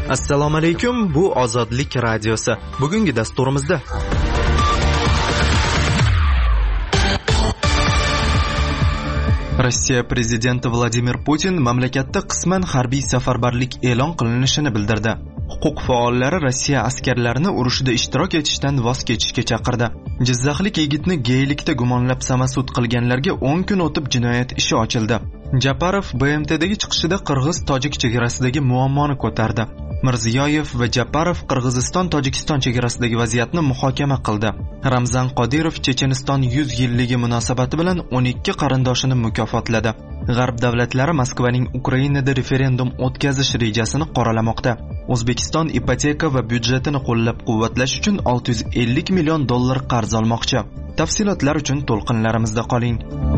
Assalomu alaykum, bu Ozodlik radiosi. Bugungi dasturimizda Rossiya prezidenti Vladimir Putin mamlakatda qisman harbiy safarbarlik e'lon qilinishini bildirdi. Huquq faollari Rossiya askarlarini urushda ishtirok etishdan voz kechishga chaqirdi. Jizzaxlik yigitni geylikda gumonlab samasud qilganlarga 10 kun o'tib jinoyat ishi ochildi. Japarov BMTdagi chiqishida Qirg'iz-Tojik chegarasidagi muammoni ko'tardi. Mirziyoyev va Japarov Qirg'iziston-Tojikiston chegarasidagi vaziyatni muhokama qildi. Ramzan Qodirov Checheniston 100 yilligi munosabati bilan 12 qarindoshini mukofotladi. G'arb davlatlari Moskvaning Ukrainada referendum o'tkazish rejasini qoralamoqda. O'zbekiston ipoteka va byudjetini qo'llab-quvvatlash uchun $650 million qarz olmoqchi. Tafsilotlar uchun to'lqinlarimizda qoling.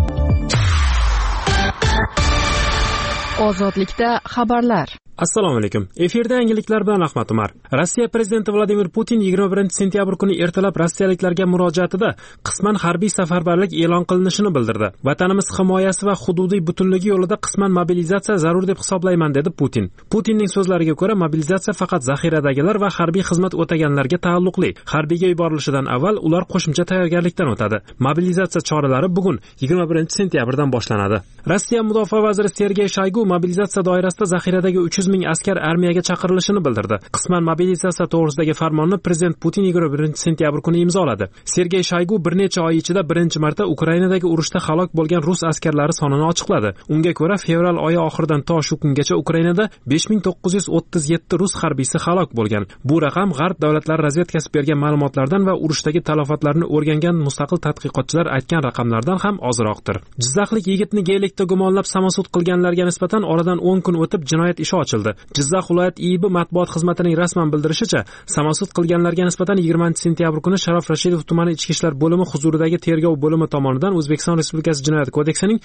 Ozodlikda xabarlar. Assalomu alaykum. Efirda yangiliklar bilan Ahmad Umar. Rossiya prezidenti Vladimir Putin 21-sentyabr kuni ertalab rossiyaliklarga murojaatida qisman harbiy safarbarlik e'lon qilinishini bildirdi. Vatanimiz himoyasi va hududiy butunligi yo'lida qisman mobilizatsiya zarur deb hisoblayman, dedi Putin. Putinning so'zlariga ko'ra, mobilizatsiya faqat zaxiradagilar va harbiy xizmat o'taganlarga taalluqli. Harbiyga yuborilishidan avval ular qo'shimcha tayyorgarlikdan o'tadi. Mobilizatsiya choralari bugun 21-sentyabrdan boshlanadi. Rossiya mudofaa vaziri Sergey Shoygu mobilizatsiya doirasida zaxiradagi 300 ming askar armiyaga chaqirilishini bildirdi. Qisman mobilizatsiya to'g'risidagi farmonni prezident Putin 21-sentyabr kuni imzoladi. Sergey Shoygu bir necha oy ichida birinchi marta Ukrainadagi urushda halok bo'lgan rus askarlari sonini ochiqladi. Unga ko'ra, fevral oyi oxiridan to shu kungacha Ukrainada 5937 rus harbiysi halok bo'lgan. Bu raqam G'arb davlatlari razvedkasi bergan ma'lumotlardan va urushdagi talafotlarni o'rgangan mustaqil tadqiqotchilar aytgan raqamlardan ham ozroqdir. Jizzaxlik yigitni geylikda gumonlab samasud qilganlarga nisbatan oradan 10 kun o'tib jinoyat ishi ochildi. Jizzax viloyat IIB matbuot xizmatining rasman bildirishicha, samasud qilganlarga nisbatan 20-sentyabr kuni Sharof Rashidov tumani ichki ishlar bo'limi huzuridagi tergov bo'limi tomonidan O'zbekiston Respublikasi Jinoyat kodeksining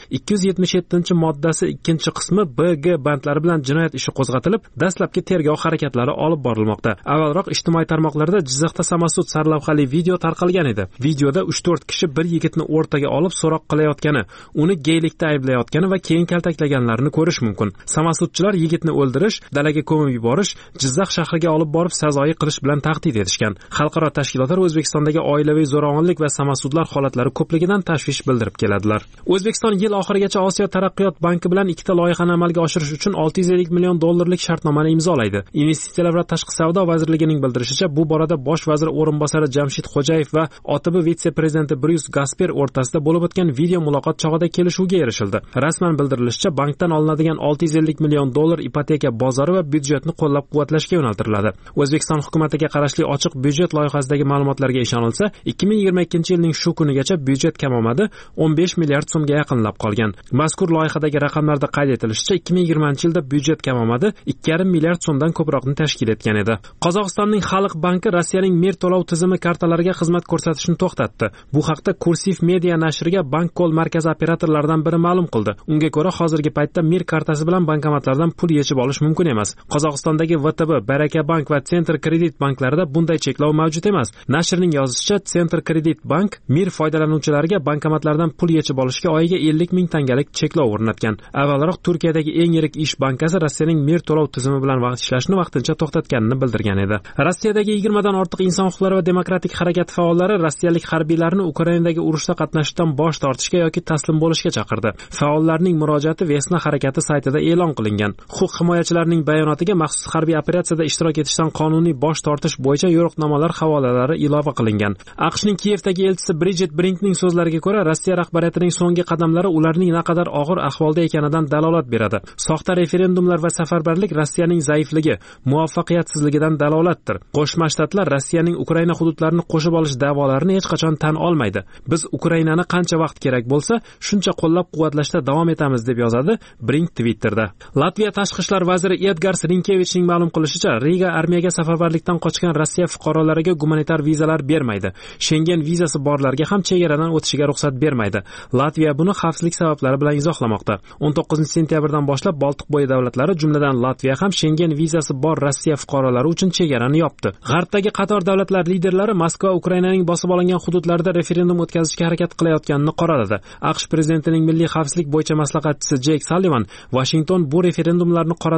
277-moddasi 2-qismi BG bandlari bilan jinoyat ishi qo'zg'atilib, dastlabki tergov harakatlari olib borilmoqda. Avvalroq ijtimoiy tarmoqlarda Jizzaxda samasud sarlavhali video tarqalgan edi. Videoda 3-4 kishi bir yigitni o'rtaga olib so'roq qilayotgani, uni geylikda ayblayotgani va keyin kaltaklaganlarini ko'rish mumkin. Samasudchilar yigitni o'ldirish, dalaga ko'mib yuborish, Jizzax shahriga olib borib sazoyi qilish bilan tahdid etishgan. Xalqaro tashkilotlar O'zbekistondagi oilaviy zo'ravonlik va samasudlar holatlari ko'pligidan tashvish bildirib keladilar. O'zbekiston yil oxirigacha Osiyo taraqqiyot banki bilan ikkita loyihani amalga oshirish uchun $650 million shartnomani imzolaydi. Investitsiyalar va tashqi savdo vazirligining bildirishicha, bu borada bosh vazir o'rinbosari Jamshid Xo'jayev va OTB vitse-prezidenti Bryus Gasper o'rtasida bo'lib o'tgan video muloqot chog'ida kelishuvga erishildi. Rasman bildirilishicha, bankdan olinadigan $650 million ipoteka bozori va byudjetni qo'llab-quvvatlashga yo'naltiriladi. O'zbekiston hukumatiga qarashli ochiq byudjet loyihasidagi ma'lumotlarga ishonilsa, 2022-yilning shu kunigacha byudjet kamomadi 15 milliard so'mga yaqinlab qolgan. Mazkur loyihadagi raqamlarda qayd etilishicha, 2020-yilda byudjet kamomadi 2,5 milliard so'mdan ko'proqni tashkil etgan edi. Qozog'istonning Xalq banki Rossiyaning Mir to'lov tizimi kartalariga xizmat ko'rsatishni to'xtatdi. Bu haqda Kursiv media nashriga bank kol markazi operatorlaridan biri ma'lum qildi. Unga ko'ra, hozirgi paytda Mir kartasi bilan bankomatlardan pul yechib olish mumkin emas. Qozog'istondagi VTB, Baraka bank va Center kredit banklarida bunday cheklov mavjud emas. Nashrning yozishicha, Center kredit bank Mir foydalanuvchilariga bankomatlardan pul yechib olishga oyiga 50 ming tangalik cheklov o'rnatgan. Avvalroq Turkiyadagi eng yirik ish bankasi Rossiyaning Mir to'lov tizimi bilan ishlashni vaqtincha to'xtatganini bildirgan edi. Rossiyadagi 20 dan ortiq inson huquqlari va demokratik harakat faollari rossiyalik harbiylarni Ukrainadagi urushda qatnashishdan bosh tortishga yoki taslim bo'lishga chaqirdi. Faollarning murojaati Vesna harakati saytida e'lon qilingan. Huquq himoyachilarining bayonotiga maxsus harbiy operatsiyada ishtirok etishdan qonuniy bosh tortish bo'yicha yo'riqnomalar havolalari ilova qilingan. AQShning Kiyevdagi elchisi Bridget Brinkning so'zlariga ko'ra, Rossiya rahbariyatining so'nggi qadamlari ularning naqadar og'ir ahvolda ekanidan dalolat beradi. Soxta referendumlar va safarbarlik Rossiyaning zaifligi, muvaffaqiyatsizligidan dalolatdir. Qo'shma Shtatlar Rossiyaning Ukraina hududlarini qo'shib olish da'volarini hech qachon tan olmaydi. Biz Ukrainani qancha vaqt kerak bo'lsa, shuncha qo'llab-quvvatlashda davom etamiz, deb yozadi Brink Twitterda. Latviya tashqi ishlar vaziri Edgars Rinkevichning ma'lum qilishicha, Riga armiyaga safarbarlikdan qochgan Rossiya fuqarolariga gumanitar vizalar bermaydi. Schengen vizasi borlarga ham chegaradan o'tishiga ruxsat bermaydi. Latviya buni xavfsizlik sabablari bilan izohlamoqda. 19-sentyabrdan boshlab Boltiqbo'yi davlatlari, jumladan Latviya ham Schengen vizasi bor Rossiya fuqarolari uchun chegarani yopdi. G'arbdagi qator davlatlar liderlari Moskva Ukrainaning bosib olingan hududlarida referendum o'tkazishga harakat qilayotganini qoraladi. AQSh prezidentining milliy xavfsizlik bo'yicha maslahatchisi Jake Sullivan Washington bu referendumlarni qoralar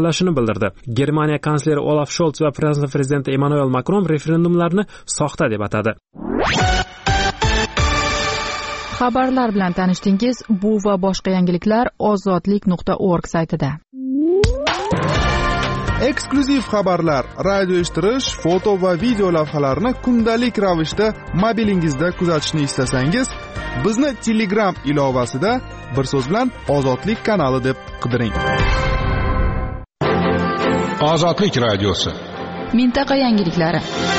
tanlashini bildirdi. Germaniya kansleri Olaf Scholz va Fransiya prezidenti Emmanuel Macron referendumlarni soxta deb atadi. Xabarlar bilan tanishdingiz. Bu va boshqa yangiliklar ozodlik.org saytida. Eksklyuziv xabarlar, radio eshittirish, foto va video lavhalarni kundalik ravishda mobilingizda kuzatishni istasangiz, bizni Telegram ilovasida bir so'z bilan Ozodlik kanali deb qidiring. Ozodlik radiosi. Mintaqa yangiliklari.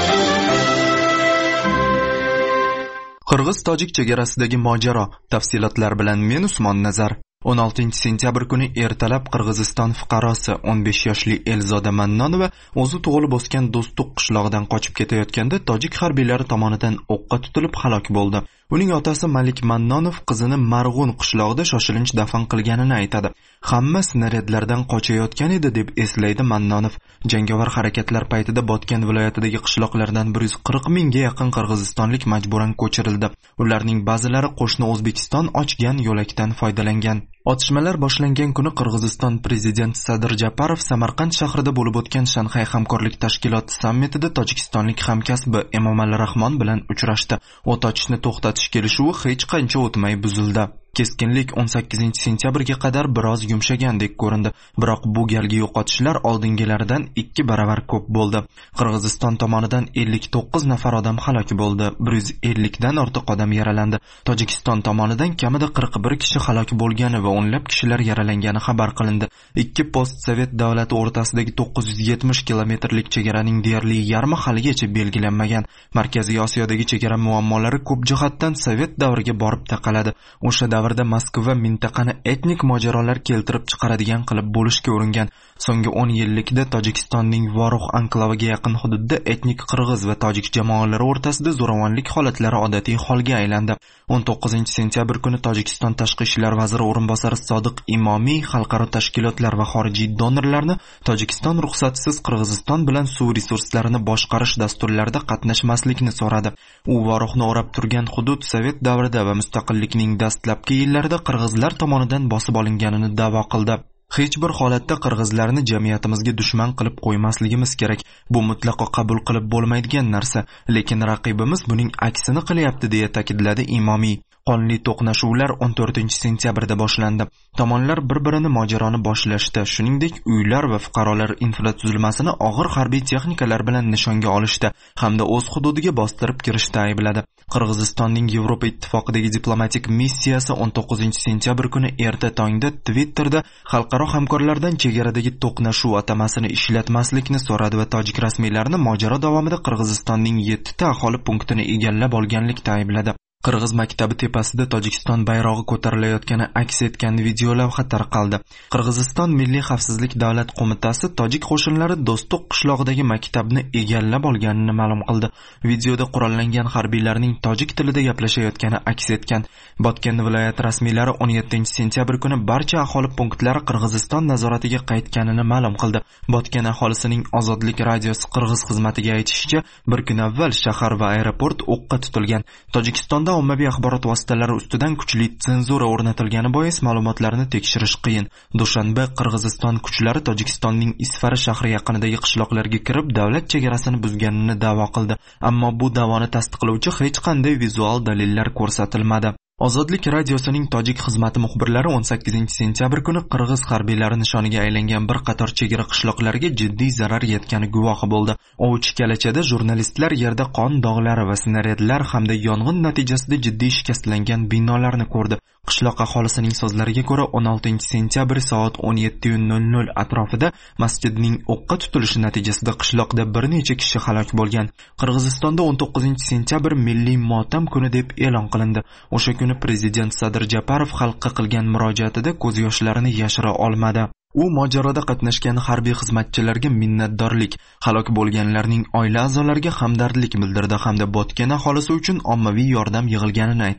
Qirg'iz-tojik chegarasidagi mojaro tafsilotlar bilan men Usmon Nazar. 16-sentyabr kuni ertalab Qirg'iziston fuqarosi 15 yoshli Elzoda Mannonova o'zi tug'ilib o'sgan Do'stlik qishlog'idan qochib ketayotganda tojik harbiylari tomonidan o'qqa tutilib halok bo'ldi. Uning otasi Malik Mannonov qizini Marg'un qishlog'ida shoshilinch dafn qilganini aytadi. Hamma snaryadlardan qochayotgan edi deb eslaydi Mannonov. Jangovar harakatlar paytida Botken viloyatidagi qishloqlardan 140 mingga yaqin qirg'izistonlik majburan ko'chirildi. Ularning ba'zilari qo'shni O'zbekiston ochgan yo'lakdan foydalangan. Otishmalar boshlangan kuni Qirg'iziston prezidenti Sadir Japarov Samarqand shahrida bo'lib o'tgan Shanxay hamkorlik tashkiloti sammitida tojikistonlik hamkasbi Emomali Rahmon bilan uchrashdi. O't ochishni to'xtatish kelishuvi hech qancha o'tmay buzildi. Keskinlik 18-sentyabrga qadar biroz yumshagandek ko'rindi, biroq bu galgi yo'qotishlar oldingilaridan 2 baravar ko'p bo'ldi. Qirg'iziston tomonidan 59 nafar odam halok bo'ldi, 150 dan ortiq odam yaralandi. Tojikiston tomonidan kamida 41 kishi halok bo'lgani va o'nlab kishilar yaralangani xabar qilindi. Ikki post-sovet davlati o'rtasidagi 970 kilometrlik chegaraning deyarli yarmi haligacha belgilanmagan. Markaziy Osiyodagi chegara muammolari ko'p jihatdan sovet davriga borib taqaladi. O'sha davrda Moskva mintaqani etnik mojarolar keltirib chiqaradigan qilib bo'lishga uringan. So'nggi 10 yillikda Tojikistonning Vorux anklaviga yaqin hududda etnik qirg'iz va tojik jamoalari o'rtasida zo'ravonlik holatlari odatiy holga aylandi. 19-sentyabr kuni Tojikiston tashqi ishlar vaziri o'rinbosari Sodiq Imomiy xalqaro tashkilotlar va xorijiy donorlarni Tojikiston ruxsatsiz Qirg'iziston bilan suv resurslarini boshqarish dasturlarida qatnashmaslikni so'radi. U Voruxni o'rab turgan hudud sovet davrida va mustaqillikning dastlabki yillarida qirg'izlar tomonidan bosib olinganini da'vo qildi. Hech bir holatda qirg'izlarni jamiyatimizga dushman qilib qo'ymasligimiz kerak. Bu mutlaqo qabul qilib bo'lmaydigan narsa, lekin raqibimiz buning aksini qilyapti deya ta'kidladi Imomiy. Qonli to'qnashuvlar 14-sentyabrda boshlandi. Tomonlar bir-birini mojaroni boshlashdi. Shuningdek, uylar va fuqarolar infratuzilmasini og'ir harbiy texnikalar bilan nishonga olishdi hamda o'z hududiga bostirib kirishda aybladi. Qirg'izistonning Yevropa ittifoqidagi diplomatik missiyasi 19-sentyabr kuni erta tongda Twitterda xalqaro hamkorlardan chegaradagi to'qnashuv atamasini ishlatmaslikni so'radi va tojik rasmiylarini mojaro davomida Qirg'izistonning 7 ta aholi punktini egallab olganlikda aybladi. Qirg'iz maktabi tepasida Tojikiston bayrog'i ko'tarilayotgani aks etgan video lavha tarqaldi. Qirg'iziston Milliy xavfsizlik davlat qo'mitasi tojik qo'shinlari Do'stlik qishlog'idagi maktabni egallab olganini ma'lum qildi. Videoda qurollangan harbiylarning tojik tilida gaplashayotgani aks etgan. Botken viloyat rasmiylari 17-sentyabr kuni barcha aholi punktlari Qirg'iziston nazoratiga qaytganini ma'lum qildi. Botken aholisining Ozodlik radiosi Qirg'iz xizmatiga aytishicha, bir kun avval shahar va aeroport o'qqa tutilgan. Tojikistonda ommaviy axborot vositalari ustidan kuchli senzura o'rnatilgani bois ma'lumotlarni tekshirish qiyin. Dushanba Qirg'iziston kuchlari Tojikistonning Isfara shahri yaqinidagi qishloqlarga kirib davlat chegarasini buzganini da'vo qildi, ammo bu da'voni tasdiqlovchi hech qanday vizual dalillar ko'rsatilmadi. Ozodlik radiosining tojik xizmati muxbirlari 18-sentyabr kuni qirg'iz harbiylari nishoniga aylangan bir qator chegara qishloqlarga jiddiy zarar yetgani guvohi bo'ldi. Ovchi kalachada jurnalistlar yerda qon dog'lari va snaryadlar hamda yong'in natijasida jiddiy shikastlangan binolarni ko'rdi. Qishloq aholisining so'zlariga ko'ra 16-sentyabr soat 17:00 atrofida masjidning o'qqa tutilishi natijasida qishloqda bir necha kishi halok bo'lgan. Qirg'izistonda 19-sentyabr milliy motam kuni deb e'lon qilindi. O'sha kuni prezident Sadir Japarov xalqqa qilgan murojaatida ko'z yoshlarini yashira olmadi. U mojaroda qatnashgan harbiy xizmatchilarga minnatdorlik, halok bo'lganlarning oila a'zolariga hamdardlik bildirdi hamda Botken aholisi uchun ommaviy yordam yig'ilganini aytdi.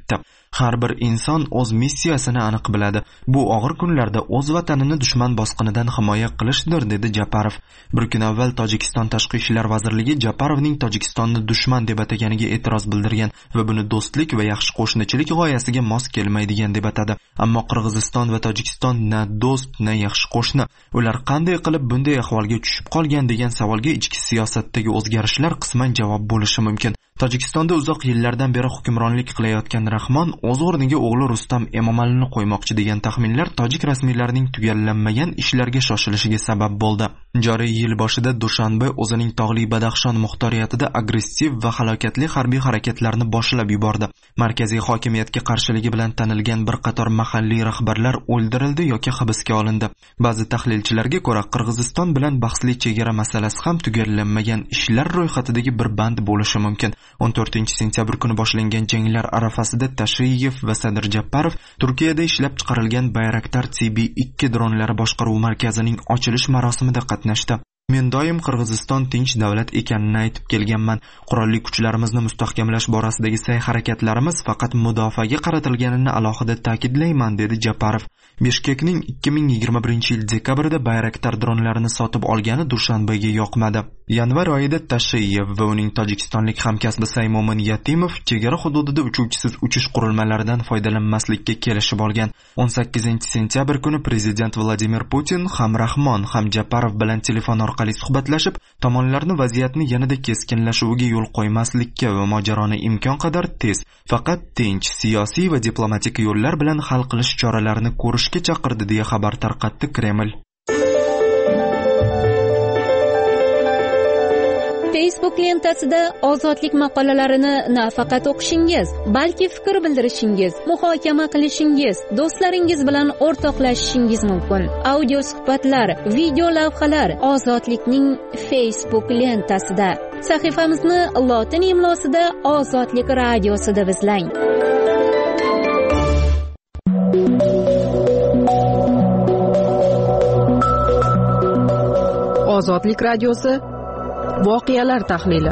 Har bir inson o'z missiyasini aniq biladi. Bu og'ir kunlarda o'z vatanini dushman bosqinidan himoya qilishdir, dedi Japarov. Bir kun avval Tojikiston Tashqi ishlar vazirligi Japarovning Tojikistonni dushman deb ataganiga e'tiroz bildirgan va buni do'stlik va yaxshi qo'shnichilik g'oyasiga mos kelmaydigan deb atadi. Ammo Qirg'iziston va Tojikiston na do'st, na yaxshi qo'shni. Ular qanday qilib bunday ahvolga tushib qolgan degan savolga ichki siyosatdagi o'zgarishlar qisman javob bo'lishi mumkin. Tojikistonda uzoq yillardan beri hukmronlik qilayotgan Rahmon o'z o'rniga o'g'li Rustam Emomalini qo'ymoqchi degan taxminlar tojik rasmiylarining tugallanmagan ishlarga shoshilishiga sabab bo'ldi. Joriy yil boshida Dushanbe o'zining tog'li Badaxshon muxtoriyatida agressiv va halokatli harbiy harakatlarni boshlab yubordi. Markaziy hokimiyatga qarshiligi bilan tanilgan bir qator mahalliy rahbarlar o'ldirildi yoki hibsga olindi. Ba'zi tahlilchilarga ko'ra, Qirg'iziston bilan bahsli chegara masalasi ham tugallanmagan ishlar ro'yxatidagi bir band bo'lishi mumkin. 14-sentyabr kuni boshlangan janglar arafasida Tashiyev va Sadir Japarov Turkiyada ishlab chiqarilgan Bayraktar TB2 dronlari boshqaruv markazining ochilish marosimida qatnashdi. Men doim Qirg'iziston tinch davlat ekanini aytib kelganman. Qurolli kuchlarimizni mustahkamlash borasidagi sa'y-harakatlarimiz faqat mudofaaga qaratilganini alohida ta'kidlayman, dedi Japarov. Bishkekning 2021-yil dekabrda Bayraktar dronlarini sotib olgani Dushanbega yoqmadi. Yanvar oyida Tashiyev va uning tojikistonlik hamkasbi Saymomin Yatimov chegara hududida uchuvchisiz uchish qurilmalaridan foydalanmaslikka kelishib olgan. 18-sentyabr kuni prezident Vladimir Putin ham Rahmon ham Japarov bilan telefon orqali suhbatlashib, tomonlarni vaziyatni yanada keskinlashuviga yo'l qo'ymaslikka va mojaroni imkon qadar tez, faqat tinch, siyosiy va diplomatik yo'llar bilan hal qilish choralarini ko'rishga chaqirdi, deya xabar tarqatdi Kreml. Facebook lentasida ozodlik maqolalarini nafaqat o'qishingiz, balki fikr bildirishingiz, muhokama qilishingiz, do'stlaringiz bilan o'rtoqlashishingiz mumkin. Audio suhbatlar, video lavhalar Ozodlikning Facebook lentasida. Sahifamizni lotin imlosida Ozodlik radiosida izlang. Ozodlik radiosi voqealar tahlili.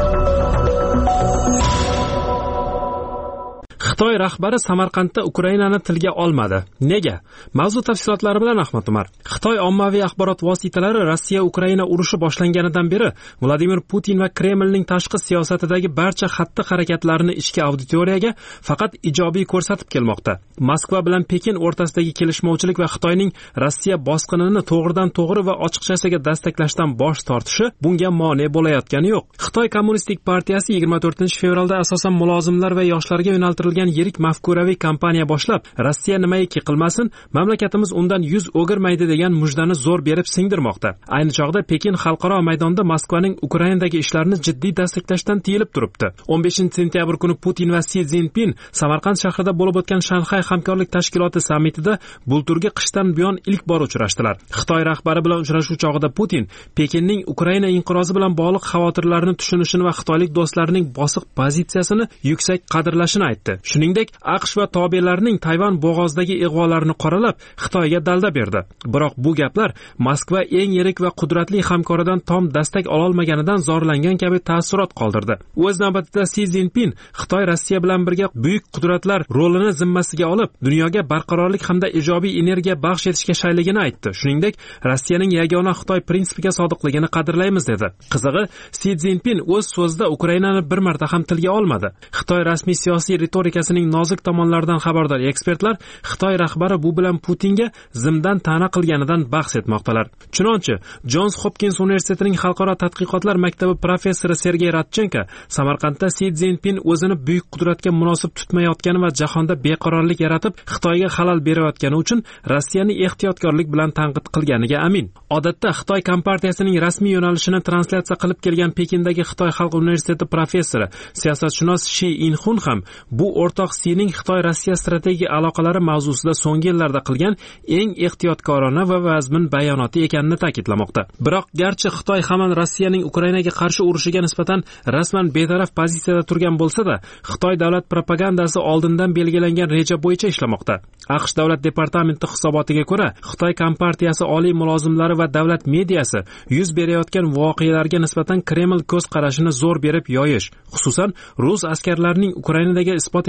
Xitoy rahbari Samarqandda Ukrainani tilga olmadi. Nega? Mavzu tafsilotlari bilan Ahmad Umar. Xitoy ommaviy axborot vositalari Rossiya-Ukraina urushi boshlanganidan beri Vladimir Putin va Kremlning tashqi siyosatidagi barcha xatti-harakatlarini ichki auditoriyaga faqat ijobiy ko'rsatib kelmoqda. Moskva bilan Pekin o'rtasidagi kelishmovchilik va Xitoyning Rossiya bosqinini to'g'ridan-to'g'ri va ochiqchasiga dastaklashdan bosh tortishi bunga mane bo'layotgani yo'q. Xitoy Kommunistik partiyasi 24-fevralda asosan mulozimlar va yoshlarga yo'naltirilgan yirik mafkuraviy kampaniya boshlab, Rossiya nimaiki qilmasin, mamlakatimiz undan yuz o'girmaydi degan mujdani zo'r berib singdirmoqda. Ayni chog'da Pekin xalqaro maydonda Moskvaning Ukrainadagi ishlarini jiddiy dastaklashdan tiyilib turibdi. 15-sentyabr kuni Putin va Si Szinpin Samarqand shahrida bo'lib o'tgan Shanxay hamkorlik tashkiloti sammitida bulturgi qishdan buyon ilk bor uchrashdilar. Xitoy rahbari bilan uchrashuv chog'ida Putin Pekinning Ukraina inqirozi bilan bog'liq xavotirlarni tushunishini va xitoylik do'stlarining bosiq pozitsiyasini yuksak qadrlashini aytdi. Shuningdek, AQSh va tobelarining Tayvan bo'g'ozidagi ig'volarini qoralab, Xitoyga dalda berdi. Biroq bu gaplar Moskva eng yirik va qudratli hamkoridan tom dastak ola olmaganidan zorlangan kabi ta'ssurot qoldirdi. O'z navbatida Si Szinpin Xitoy Rossiya bilan birga buyuk qudratlar rolini zimmasiga olib, dunyoga barqarorlik hamda ijobiy energiya baxsh etishga shayligini aytdi. Shuningdek, Rossiyaning yagona Xitoy prinsipiga sodiqligini qadrlaymiz dedi. Qizig'i, Si Szinpin o'z so'zida Ukrainani bir marta ham tilga olmadi. Xitoy rasmiy siyosiy retorikasining nozik tomonlaridan xabardor ekspertlar Xitoy rahbari bu bilan Putinga zimdan ta'na qilganidan bahs etmoqdalar. Chunonchi, Johns Hopkins universitetining xalqaro tadqiqotlar maktabi professori Sergey Radchenko Samarqandda Si Szinpin o'zini buyuk qudratga munosib tutmayotgani va jahonda beqarorlik yaratib, Xitoyga xalal berayotgani uchun Rossiyani ehtiyotkorlik bilan tanqid qilganiga amin. Odatda Xitoy kompartiyasining rasmiy yo'nalishini translyatsiya qilib kelgan Pekindagi Xitoy Xalq universiteti professori, siyosatshunos Shi Inxun ham bu o'rtoq Sining Xitoy-Rossiya strategik aloqalari mavzusida so'nggi yillarda qilgan eng ehtiyotkorona va vazmin bayonoti ekanini ta'kidlamoqda. Biroq garchi Xitoy hamon Rossiyaning Ukrainaga qarshi urushiga nisbatan rasman betaraf pozitsiyada turgan bo'lsa-da, Xitoy davlat propagandasi oldindan belgilangan reja bo'yicha ishlamoqda. AQSh davlat departamenti hisobotiga ko'ra, Xitoy kompartiyasi oliy mulozimlari va davlat mediyasi yuz berayotgan voqealarga nisbatan Kreml ko'z qarashini zo'r berib yoyish, xususan rus askarlarining Ukrainadagi isbot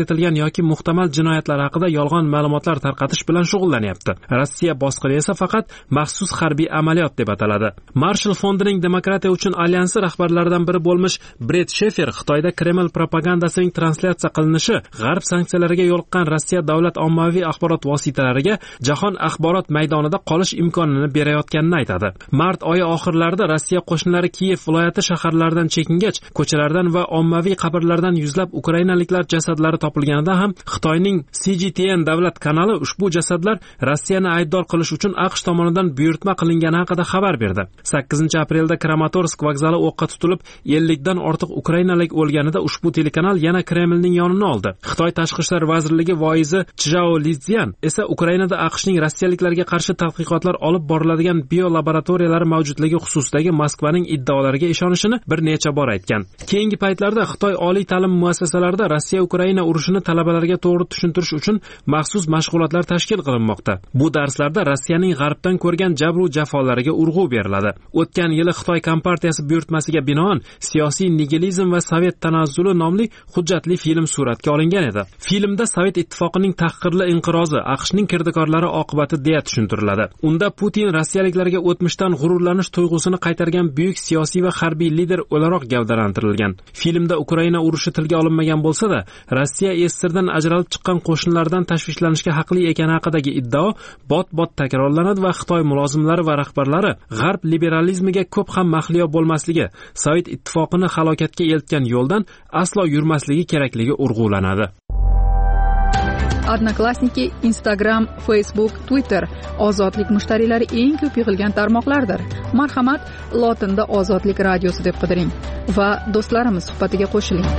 etilgan yoki muhtamal jinoyatlar haqida yolg'on ma'lumotlar tarqatish bilan shug'ullanyapti. Rossiya bosqini esa faqat maxsus harbiy amaliyot deb ataladi. Marshall fondining demokratiya uchun alyansi rahbarlaridan biri bo'lmish Bret Shefer Xitoyda Kreml propagandasining translyatsiya qilinishi g'arb sanksiyalariga yo'liqqan Rossiya davlat ommaviy axborot vositalariga jahon axborot maydonida qolish imkonini berayotganini aytadi. Mart oyi oxirlarida Rossiya qo'shinlari Kiyev viloyati shaharlaridan chekingach, ko'chalardan va ommaviy qabrlardan yuzlab ukrainaliklar jasadlari topilganida ham Xitoyning CGTN davlat kanali ushbu jasadlar Rossiyani aybdor qilish uchun AQSh tomonidan buyurtma qilingani haqida xabar berdi. 8-aprelda Kramatorsk vokzali o'qqa tutilib, 50 dan ortiq ukrainalik o'lganida ushbu telekanal yana Kremlning yonini oldi. Xitoy tashqi ishlar vazirligi voizi Chjao Lizian esa Ukrainada AQShning rossiyaliklarga qarshi tadqiqotlar olib boriladigan biolaboratoriyalari mavjudligi xususidagi Moskvaning iddaolariga ishonishini bir necha bor aytgan. Keyingi paytlarda Xitoy oliy ta'lim muassasalarida Rossiya-Ukraina urushini talabalarga to'g'ri tushuntirish uchun maxsus mashg'ulotlar tashkil qilinmoqda. Bu darslarda Rossiyaning g'arbdan ko'rgan jabr va jafolariga urg'u beriladi. O'tgan yili Xitoy kompartiyasi buyurtmasiga binoan siyosiy nigilizm va sovet tanazzuli nomli hujjatli film suratga olingan edi. Filmda Sovet ittifoqining tahqirli inqirozi AQShning kirdikorlari oqibati deya tushuntiriladi. Unda Putin rossiyaliklarga o'tmishdan g'ururlanish tuyg'usini qaytargan buyuk siyosiy va harbiy lider o'laroq gavdalantirilgan. Filmda Ukraina urushi tilga olinmagan bo'lsa-da, Rossiya SSRdan ajralib chiqqan qo'shinlardan tashvishlanishga haqli ekani haqidagi iddao bot-bot takrorlanadi va Xitoy mulozimlari va rahbarlari g'arb liberalizmiga ko'p ham mahliyo bo'lmasligi, Sovet ittifoqini halokatga eltgan yo'ldan aslo yurmasligi kerakligi urg'ulanadi. Odnoklassniki, Instagram, Facebook, Twitter ozodlik mushtariylari eng ko'p yig'ilgan tarmoqlardir. Marhamat, lotinda Ozodlik radiosi deb qidiring va do'stlarimiz suhbatiga qo'shiling.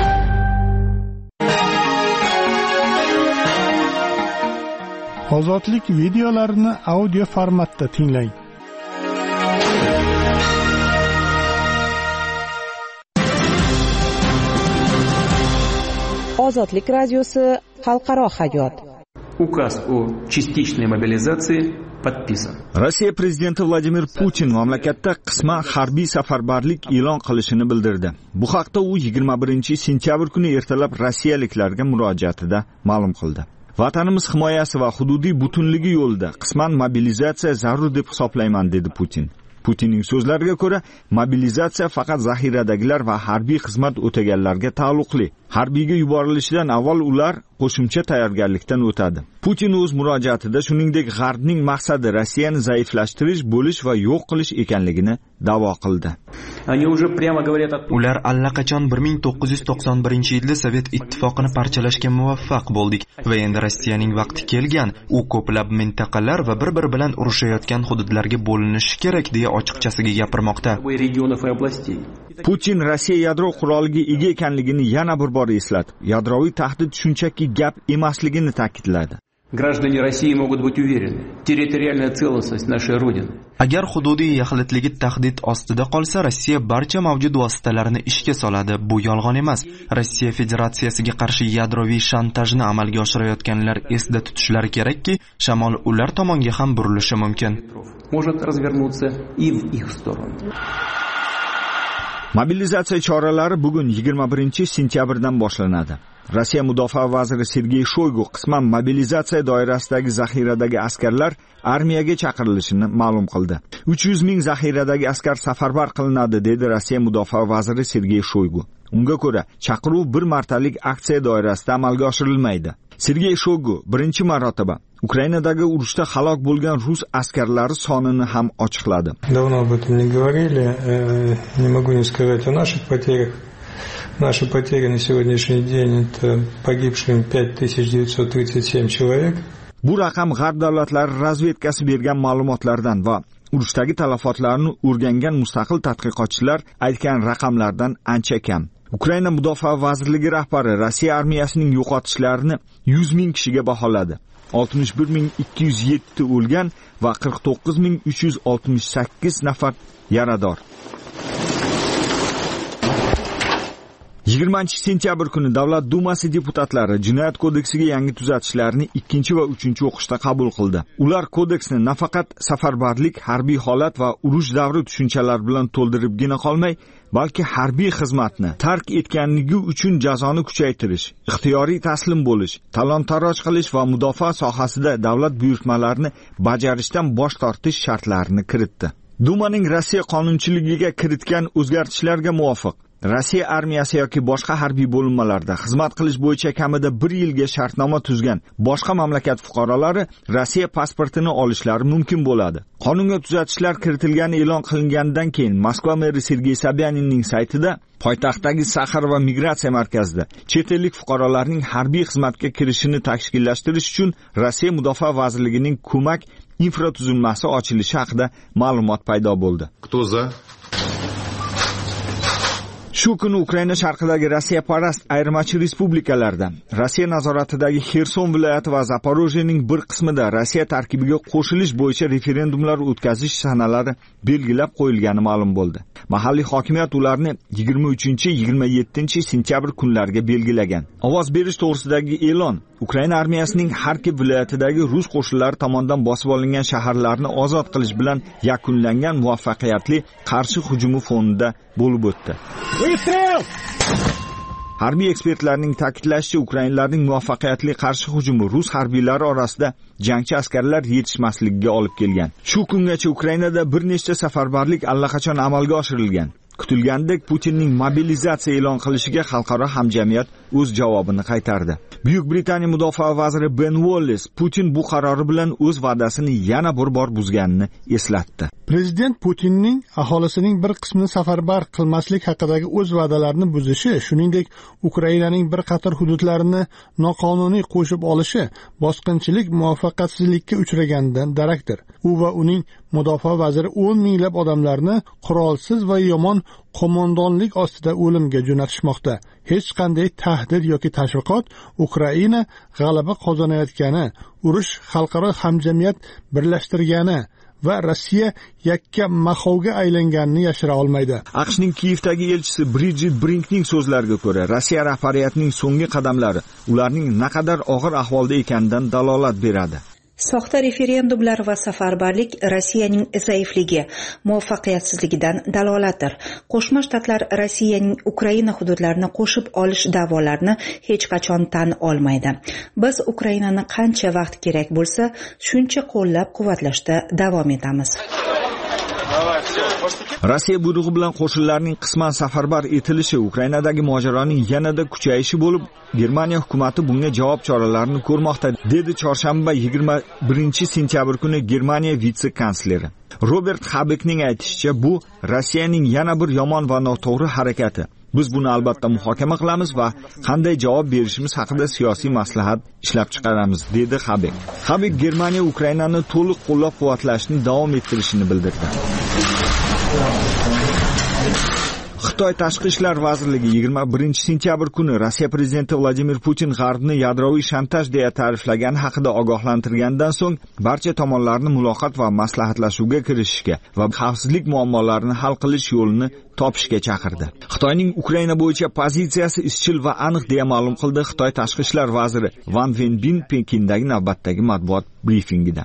Ozodlik videolarini audio formatda tinglang. Ozodlik radiosi xalqaro hayot. Указ о частичной мобилизации подписан. Rossiya prezidenti Vladimir Putin mamlakatda qisman harbiy safarbarlik e'lon qilishini bildirdi. Bu haqda u 21-sentyabr kuni ertalab rossiyaliklarga murojaatida ma'lum qildi. Vatanimiz himoyasi va hududiy butunligi yo'lida qisman mobilizatsiya zarur deb hisoblayman, dedi Putin. Putinning so'zlariga ko'ra, mobilizatsiya faqat zaxiradagilar va harbiy xizmat o'taganlarga taalluqli. Harbiyga yuborilishidan avval ular qo'shimcha tayyorgarlikdan o'tadi. Putin o'z murojaatida shuningdek G'arbning maqsadi Rossiyani zaiflashtirish, bo'lish va yo'q qilish ekanligini da'vo qildi. Ular allaqachon 1991-yilda Sovet ittifoqini parchalashga muvaffaq bo'ldik va endi Rossiyaning vaqti kelgan, u ko'plab mintaqalar va bir-biri bilan urushayotgan hududlarga bo'linishi kerak deya ochiqchasiga gapirmoqda. Putin Rossiya yadro quroliga ega ekanligini yana bir bor eslatib, yadroviy tahdid shunchaki gap emasligini ta'kidladi. Граждане России могут быть уверены, территориальная целостность нашей Родины. Agar hududiy yaxlitligi tahdid ostida qolsa, Rossiya barcha mavjud vositalarini ishga soladi. Bu yolg'on emas. Rossiya Federatsiyasiga qarshi yadroviy shantajni amalga oshirayotganlar esda tutishlari kerakki, shamol ular tomonga ham burilishi mumkin. Может развернуться и в их сторону. Mobilizatsiya choralari bugun 21-sentyabrdan boshlanadi. Rossiya mudofaa vaziri Sergey Shoygu qisman mobilizatsiya doirasidagi zaxiradagi askarlar armiyaga chaqirilishini ma'lum qildi. 300 ming zaxiradagi askar safarbar qilinadi, dedi Rossiya mudofaa vaziri Sergey Shoygu. Unga ko'ra, chaqiruv bir martalik aksiya doirasida amalga oshirilmaydi. Sergey Shoygu birinchi marotaba Ukrainadagi urushda halok bo'lgan rus askarlari sonini ham ochiqladi. Давно об этом не говорили, не могу не сказать о наших потерях. Наши потери на сегодняшний день это погибшие 5937 человек. Bu raqam G'arb davlatlari razvedkasi bergan ma'lumotlardan va urushdagi talafotlarni o'rgangan mustaqil tadqiqotchilar aytgan raqamlardan ancha kam. Ukraina mudofaa vazirligi rahbari Rossiya armiyasining yo'qotishlarini 100 ming kishiga baholadi. 61207 o'lgan va 49368 nafar yarador. 20-sentyabr kuni Davlat dumasi deputatlari Jinoyat kodeksiga yangi tuzatishlarni 2 va 3 o'qishda qabul qildi. Ular kodeksni nafaqat safarbarlik, harbiy holat va urush davri tushunchalari bilan to'ldiribgina qolmay, balki harbiy xizmatni tark etganligi uchun jazoni kuchaytirish, ixtiyoriy taslim bo'lish, talon-taroj qilish va mudofaa sohasida davlat buyurtmalarini bajarishdan bosh tortish shartlarini kiritdi. Dumaning Rossiya qonunchiligiga kiritgan o'zgartishlarga muvofiq Rossiya armiyasi yoki boshqa harbiy bo'linmalarda xizmat qilish bo'yicha kamida 1 yilga shartnoma tuzgan boshqa mamlakat fuqarolari Rossiya pasportini olishlari mumkin bo'ladi. Qonunga tuzatishlar kiritilgani e'lon qilingandan keyin Moskva meri Sergey Sobyaninning saytida poytaxtdagi Saxar va migratsiya markazida chet ellik fuqarolarning harbiy xizmatga kirishini tashkillashtirish uchun Rossiya Mudofaa vazirligining ko'mak infratuzilmasi ochilishi haqida ma'lumot paydo bo'ldi. Shu kuni Ukraina sharqidagi Rossiya parast ayirmachi respublikalarda, Rossiya nazoratidagi Xerson viloyati va Zaporojyening bir qismida Rossiya tarkibiga qo'shilish bo'yicha referendumlar o'tkazish sanalari belgilab qo'yilgani ma'lum bo'ldi. Mahalliy hokimiyat ularni 23-27 sentyabr kunlariga belgilagan. Ovoz berish to'g'risidagi e'lon Ukraina armiyasining Xarkiv viloyatidagi rus qo'shinlari tomonidan bosib olingan shaharlarni ozod qilish bilan yakunlangan muvaffaqiyatli qarshi hujumi fonida bo'lib o'tdi. Harbiy ekspertlarning ta'kidlashicha, Ukrainalarning muvaffaqiyatli qarshi hujumi rus harbiylari orasida jangchi askarlar yetishmasligiga olib kelgan. Shu kungacha Ukrainada bir nechta safarbarlik allaqachon amalga oshirilgan. Kutilgandek Putinning mobilizatsiya e'lon qilishiga xalqaro hamjamiyat o'z javobini qaytardi. Buyuk Britaniya mudofaa vaziri Ben Wallace Putin bu qarori bilan o'z va'dasini yana bir bor buzganini eslatdi. Prezident Putinning aholisining bir qismini safarbar qilmaslik haqidagi o'z va'dalarini buzishi, shuningdek Ukrainaning bir qator hududlarini noqonuniy qo'shib olishi bosqinchilik muvaffaqiyatsizlikka uchraganidan darakdir. U va uning mudofaa vaziri 10 minglab odamlarni qurolsiz va yomon qo'mondonlik ostida o'limga jo'natishmoqda. Hech qanday tahdid yoki tashviqot Ukraina g'alaba qozonayotgani, urush xalqaro hamjamiyat birlashtirgani va Rossiya yakka mahovga aylanganini yashira olmaydi. AQShning Kiyevdagi elchisi Bridget Brinkning so'zlariga ko'ra, Rossiya rahbariyatining so'nggi qadamlari ularning naqadar og'ir ahvolda ekanidan dalolat beradi. Soxta referendumlar va safarbarlik Rossiyaning zaifligi, muvaffaqiyatsizligidan dalolatdir. Qo'shma Shtatlar Rossiyaning Ukraina hududlarini qo'shib olish da'volarini hech qachon tan olmaydi. Biz Ukrainani qancha vaqt kerak bo'lsa, shuncha qo'llab-quvvatlashda davom etamiz. Rossiya buyrug'i bilan qo'shinlarning qisman safarbar etilishi Ukrainadagi mojaroning yanada kuchayishi bo'lib, Germaniya hukumatı bunga javob choralarini ko'rmoqda, dedi chorshanba 21-sentyabr kuni Germaniya vitse-kansleri. Robert Habekning aytishicha, bu Rossiyaning yana bir yomon va noto'g'ri harakati. Biz buni albatta muhokama qilamiz va qanday javob berishimiz haqida siyosiy maslahat ishlab chiqaramiz, dedi Habek. Habek Germaniya Ukrainani to'liq qo'llab-quvvatlashni davom ettirishini bildirdi. Xitoy Tashqi ishlar vazirligi 21-sentyabr kuni Rossiya prezidenti Vladimir Putin G'arbni yadroviy shantaj deya ta'riflagani haqida ogohlantirgandan so'ng barcha tomonlarni muloqot va maslahatlashuvga kirishishga va xavfsizlik muammolarini hal qilish yo'lini topishga chaqirdi. Xitoyning Ukraina bo'yicha pozitsiyasi izchil va aniq deya ma'lum qildi Xitoy Tashqi ishlar vaziri Wang Wenbin Pekindagi navbatdagi matbuot brifingida.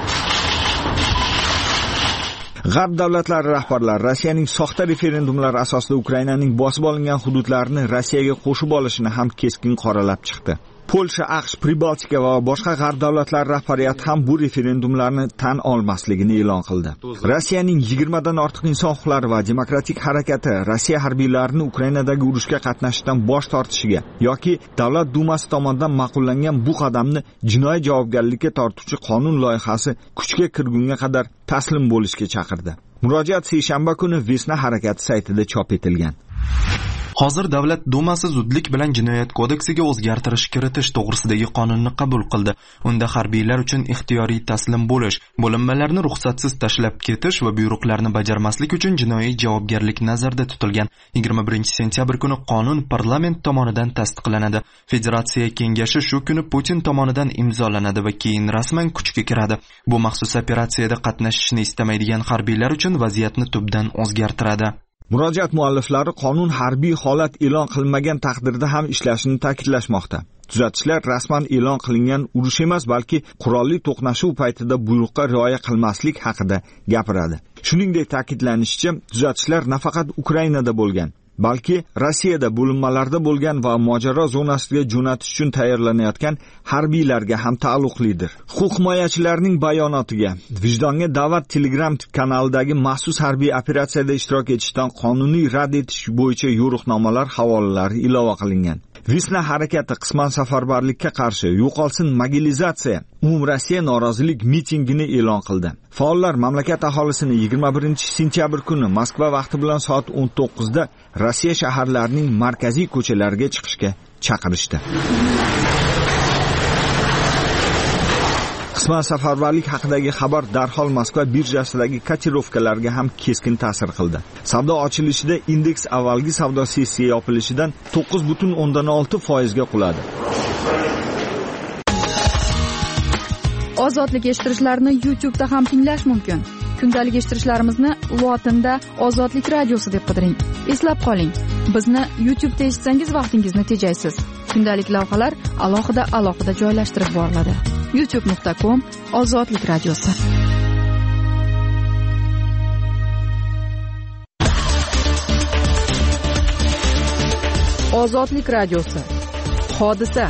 G'arb davlatlari rahbarlari Rossiyaning soxta referendumlari asosida Ukrainaning bosib olingan hududlarini Rossiyaga qo'shib olishini ham keskin qoralab chiqdi. Polsha, AQSh, Pribaltika va boshqa g'arb davlatlari rahbariyati ham bu referendumlarni tan olmasligini e'lon qildi. Rossiyaning 20 dan ortiq inson huquqlari va demokratik harakati Rossiya harbiylarini Ukrainadagi urushga qatnashishdan bosh tortishiga yoki Davlat dumasi tomonidan ma'qullangan bu qadamni jinoiy javobgarlikka tortuvchi qonun loyihasi kuchga kirgunga qadar taslim bo'lishga chaqirdi. Murojaat seshanba kuni Vesna harakati saytida chop etilgan. Hozir Davlat dumasi zudlik bilan Jinoyat kodeksiga o'zgartirish kiritish to'g'risidagi qonunni qabul qildi. Unda harbiylar uchun ixtiyoriy taslim bo'lish, bo'linmalarni ruxsatsiz tashlab ketish va buyruqlarni bajarmaslik uchun jinoiy javobgarlik nazarda tutilgan. 21-sentyabr kuni qonun parlament tomonidan tasdiqlanadi. Federatsiya kengashi shu kuni Putin tomonidan imzolanadi va keyin rasman kuchga kiradi. Bu maxsus operatsiyada qatnashishni istamaydigan harbiylar uchun vaziyatni tubdan o'zgartiradi. Murojaat mualliflari qonun harbiy holat e'lon qilinmagan taqdirda ham ishlashini ta'kidlashmoqda. Tuzatishlar rasman e'lon qilingan urush emas, balki qurolli to'qnashuv paytida buyruqqa rioya qilmaslik haqida gapiradi. Shuningdek, ta'kidlanishicha, tuzatishlar nafaqat Ukrainada bo'lgan, balki Rossiyada bo'linmalarda bo'lgan va mojaro zonasiga jo'natish uchun tayyorlanayotgan harbiylarga ham taalluqlidir. Huquq himoyachilarning bayonotiga Vijdonga da'vat Telegram kanalidagi maxsus harbiy operatsiyada ishtirok etishdan qonuniy rad etish bo'yicha yo'riqnomalar havolalari ilova qilingan. Visna harakati qisman safarbarlikka qarshi yo'qolsin mobilizatsiya umumrossiya norozilik mitingini e'lon qildi. Faollar mamlakat aholisini 21-sentyabr kuni Moskva vaqti bilan soat 19 da Rossiya shaharlarining markaziy ko'chalariga chiqishga chaqirishdi. Qisman safarbarlik haqidagi xabar darhol Moskva birjasidagi kotirovkalarga ham keskin ta'sir qildi. Savdo ochilishida indeks avvalgi savdo sessiya yopilishidan 9.6% ga quladi. Ozodlik eshittirishlarni YouTube'da ham tinglash mumkin. Kundalik eshittirishlarimizni lotinda Ozodlik radiosi deb qidiring. Eslab qoling, bizni YouTube'da eshitsangiz vaqtingizni tejaysiz. Kundalik lavhalar alohida joylashtirib boriladi. youtube.com Ozodlik radiosi. Ozodlik radiosi. Hodisa.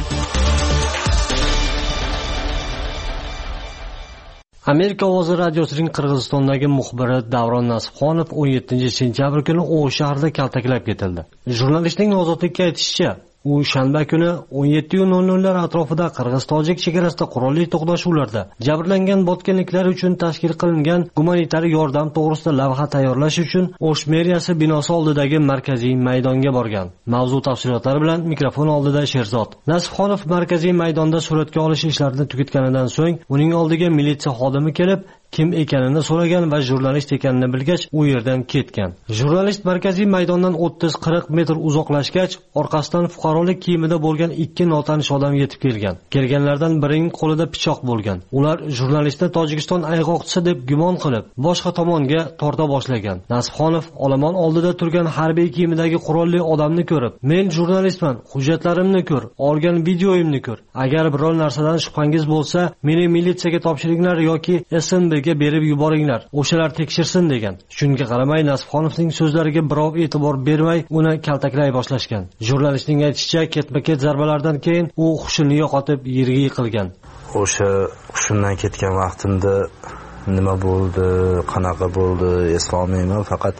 Amerika ovozi radiosining Qirg'izistondagi muxbiri Davron Nasibxonov 17-sentyabr kuni O'sh shahrida kaltaklab ketildi. Jurnalistning ozodlikka aytishicha, u shanba kuni 17:00 atrofida Qirg'iz-tojik chegarasida qurolli to'qnashuvlarda jabrlangan botganliklar uchun tashkil qilingan gumanitar yordam to'g'risida lavha tayyorlash uchun O'sh meriyasi binosi oldidagi markaziy maydonga borgan. Mavzu tafsilotlari bilan mikrofon oldida Sherzod. Nasibxonov markaziy maydonda suratga olish ishlarini tugatganidan so'ng uning oldiga militsiya xodimi kelib, kim ekanini so'ragan va jurnalist ekanini bilgach, u yerdan ketgan. Jurnalist markaziy maydondan 30-40 metr uzoqlashgach, orqasidan fuqarolik kiyimida bo'lgan ikki notanish odam yetib kelgan. Kelganlardan birining qo'lida pichoq bo'lgan. Ular jurnalistni Tojikiston ayg'oqchisi deb gumon qilib, boshqa tomonga torta boshlagan. Nasibxonov olomon oldida turgan harbiy kiyimidagi qurolli odamni ko'rib, "Men jurnalistman, hujjatlarimni ko'r, olgan videoyimni ko'r. Agar biror narsadan shubhangiz bo'lsa, meni militsiyaga topshiringlar yoki SNBga berib yuboringlar, o'shalar tekshirsin" degan. Shunga qaramay Nasibxonovning so'zlariga birov e'tibor bermay, uni kaltaklay boshlashgan. Jurnalistning aytishicha, ketma-ket zarbalardan keyin u hushini yo'qotib, yerga yiqilgan. O'sha hushimdan ketgan vaqtimda nima bo'ldi, qanaqa bo'ldi eslolmayman, faqat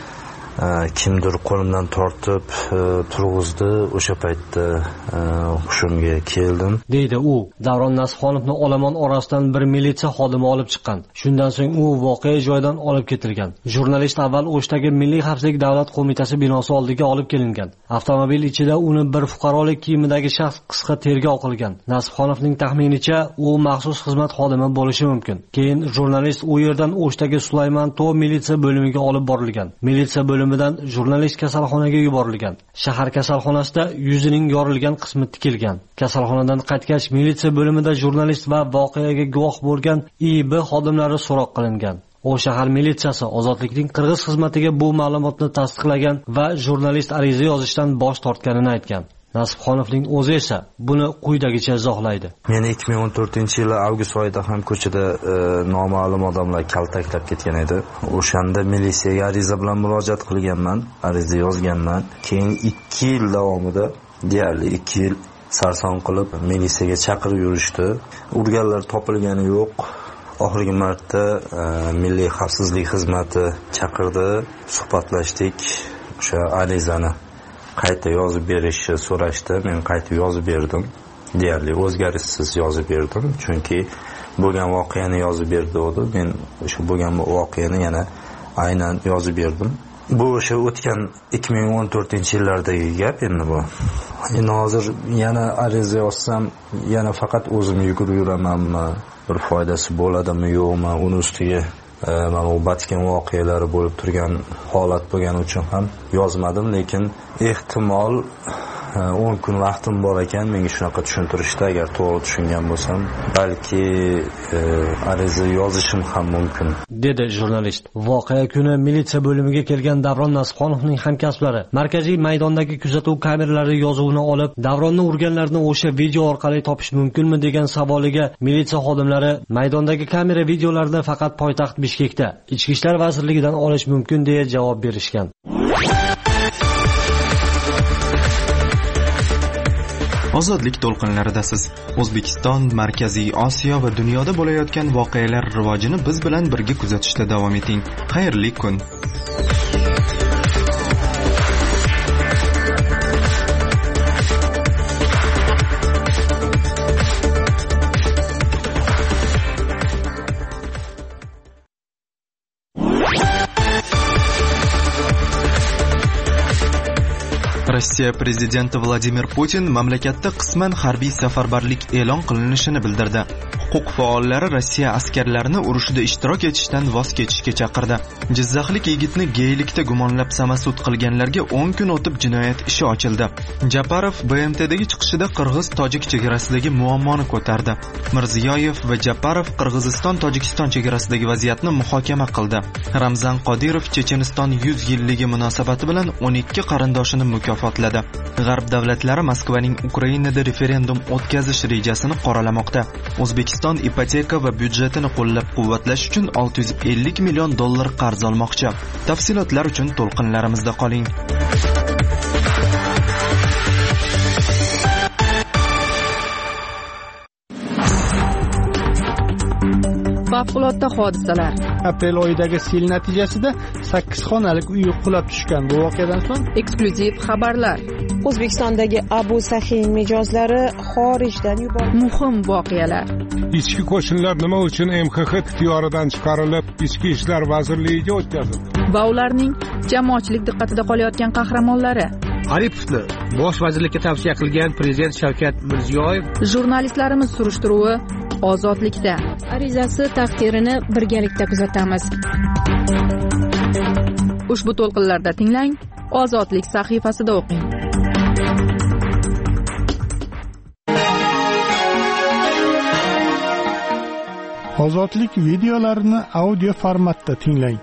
kimdir qo'limdan tortib turg'izdi. O'sha paytda hushimga keldim, deydi u. Davron Nasibxonovni olomon orasidan bir militsiya xodimi olib chiqqan. Shundan so'ng u voqea joyidan olib ketilgan. Jurnalist avval O'shdagi Milliy xavfsizlik davlat qo'mitasi binosi oldiga olib kelingan. Avtomobil ichida uni bir fuqarolik kiyimidagi shaxs qisqa tergov qilgan. Nasibxonovning taxminicha, u maxsus xizmat xodimi bo'lishi mumkin. Keyin jurnalist u yerdan O'shdagi Sulaymon Tov militsiya bo'limiga olib borilgan. Militsiya bo'limidan jurnalist kasalxonaga yuborilgan. Shahar kasalxonasida yuzining yorilgan qismi tikilgan. Kasalxonadan qaytgach, militsiya bo'limida jurnalist va voqeaga guvoh bo'lgan IB xodimlari so'roq qilingan. O shahar militsiyasi Ozodlikning Qirg'iz xizmatiga bu ma'lumotni tasdiqlagan va jurnalist ariza yozishdan bosh tortganini aytgan. Nasibxonovning o'zi esa buni quyidagicha izohlaydi. Men 2014-yil avgust oyida ham ko'chada noma'lum odamlar kaltaklab ketgan edi. O'shanda militsiyaga ariza bilan murojaat qilganman, ariza yozganman. Keyin 2 yil davomida, deyarli 2 yil sarson qilib militsiyaga chaqirib yurishdi. Urganlar topilgani yo'q. Oxirgi marta Milliy xavfsizlik xizmati chaqirdi, suhbatlashdik. O'sha arizani qayta yozib berishni so'rashdi. Men qayta yozib berdim. Deyarli o'zgarishsiz yozib berdim. Chunki bo'lgan voqeani yozib berdi edi. Men o'sha bo'lgan voqeani yana aynan yozib berdim. Bu o'sha o'tgan 2014-yillardagi gap endi bu. Endi hozir yana ariza yozsam, yana faqat o'zim yugurib yuramanmi? Bir foydasi bo'ladimi yo'qmi? Uni ustiga mana u Batken voqealari bo'lib turgan holat bo'lgani uchun ham yozmadim, lekin ehtimol 10 kun vaqtim bor ekan menga shunaqa tushuntirishdi. Agar to'g'ri tushungan bo'lsam, balki ariza yozishim ham mumkin, dedi jurnalist. Voqea kuni militsiya bo'limiga kelgan Davron Nasibxonovning hamkasblari markaziy maydondagi kuzatuv kameralari yozuvini olib, Davronni urganlarni o'sha video orqali topish mumkinmi degan savoliga militsiya xodimlari maydondagi kamera videolarni faqat poytaxt Bishkekda Ichki ishlar vazirligidan olish mumkin deya javob berishgan. Ozodlik to'lqinlaridasiz. O'zbekiston, Markaziy Osiyo va dunyoda bo'layotgan voqealar rivojini biz bilan birga kuzatishda davom eting. Xayrli kun. Rossiya prezidenti Vladimir Putin mamlakatda qisman harbiy safarbarlik e'lon qilinishini bildirdi. Huquq faollari Rossiya askarlarini urushda ishtirok etishdan voz kechishga chaqirdi. Jizzaxlik yigitni geylikda gumonlab samasud qilganlarga 10 kun o'tib jinoyat ishi ochildi. Japarov BMTdagi chiqishida Qirg'iz-Tojik chegarasidagi muammoni ko'tardi. Mirziyoyev va Japarov Qirg'iziston-Tojikiston chegarasidagi vaziyatni muhokama qildi. Ramzan Qodirov Checheniston 100 yilligi munosabati bilan 12 qarindoshini mukofotladi. G'arb davlatlari Moskvaning Ukrainada referendum o'tkazish rejasini qoralamoqda. O'zbekiston ipoteka va byudjetini qo'llab-quvvatlash uchun 650 million dollar qarz olmoqchi. Tafsilotlar uchun to'lqinlarimizda qoling. Favqulodda hodisalar. Aprel oyidagi sel natijasida 8 xonalik uy qulab tushgan. Bu voqeadan so'ng eksklyuziv xabarlar. O'zbekistondagi Abu Sahin mijozlari xorijdan yuborildi. Muhim voqealar. Ichki qo'shinlar nima uchun MXX ixtiyoridan chiqarilib, Ichki ishlar vazirligiga o'tkazildi? Va ularning jamoatchilik diqqatida qolayotgan qahramonlari. Aripovni bosh vazirlikka tavsiya qilgan prezident Shavkat Mirziyoyev. Jurnalistlarimiz surishtiruvi ozodlikda. Arizasi taqdirini birgalikda kuzatamiz. Ushbu to'lqinlarda tinglang, Ozodlik sahifasida o'qing. Ozodlik videolarini audio formatda tinglang.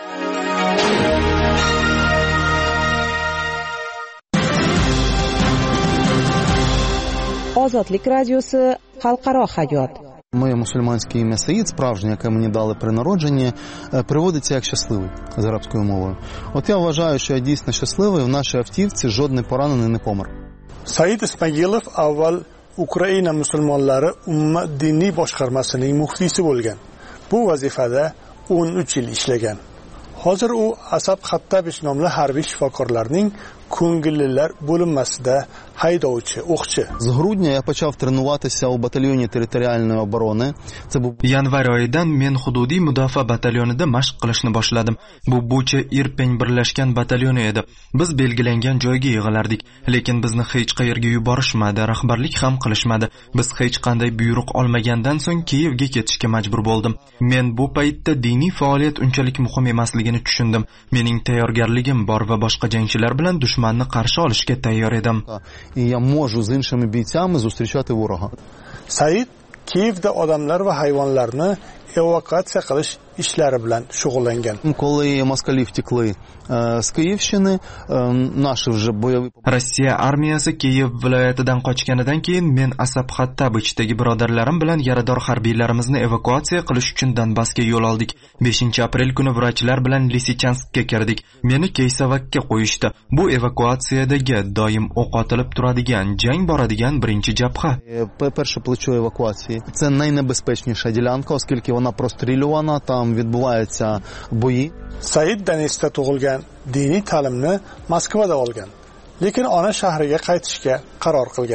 Ozodlik radiosi xalqaro hayot. Моє мусульманське ім'я Саїд, справжнє, яке мені дали при народженні, переводиться як щасливий з арабською мовою. От я вважаю, що я дійсно щасливий, в нашій автівці жодний поранений не помер. Said Ismagilov avval Ukraina musulmonlari umma diniy boshqarmasining muftiysi bo'lgan. Bu vazifada 13 yil ishlagan. Hozir u Asab Xattabich nomli harbiy shifokorlarning ko'ngillilar bo'linmasida haydovchi, o'qchi. З грудня я почав тренуватися у батальйоні територіальної оборони. Це був Yanvar oyidan men hududiy mudofaa batalyonida mashq qilishni boshladim. Bu Bucha Irpin birlashgan batalyoni edi. Biz belgilangan joyga yig'ilardik, lekin bizni hech qayerga yuborishmadi, rahbarlik ham qilishmadi. Biz hech qanday buyruq olmagandan so'ng Kiyevga ketishga majbur bo'ldim. Men bu paytda diniy faoliyat unchalik muhim emasligini tushundim. Mening tayyorgarligim bor va boshqa jangchilar bilan dushmanni qarshi olishga tayyor edim. Я можу з іншими бійцями зустрічати ворога. Said Kiyevda odamlar va hayvonlarni evakuatsiya qilish ishlari bilan shug'ullangan. Коли москалі втекли з Київщини, наші вже бойові... Rossiya armiyasi Kiyev viloyatidan qochganidan keyin men Asab Xattabichdagi birodarlarim bilan yarador harbiylarimizni evakuatsiya qilish uchun Donbassga yo'l oldik. 5-aprel kuni vrachlar bilan Lisichanskka kirdik. Meni Keysavakka qo'yishdi. Bu evakuatsiyadagi doim o'q otilib turadigan, jang boradigan birinchi jabha. Перше плечо евакуації. Це найнебезпечніша ділянка, оскільки вона прострілювана, там відбуваються бої. Said Danesda tug'ilgan, diniy ta'limni Moskvada olgan, lekin ona shahriga qaytishga qaror qilgan.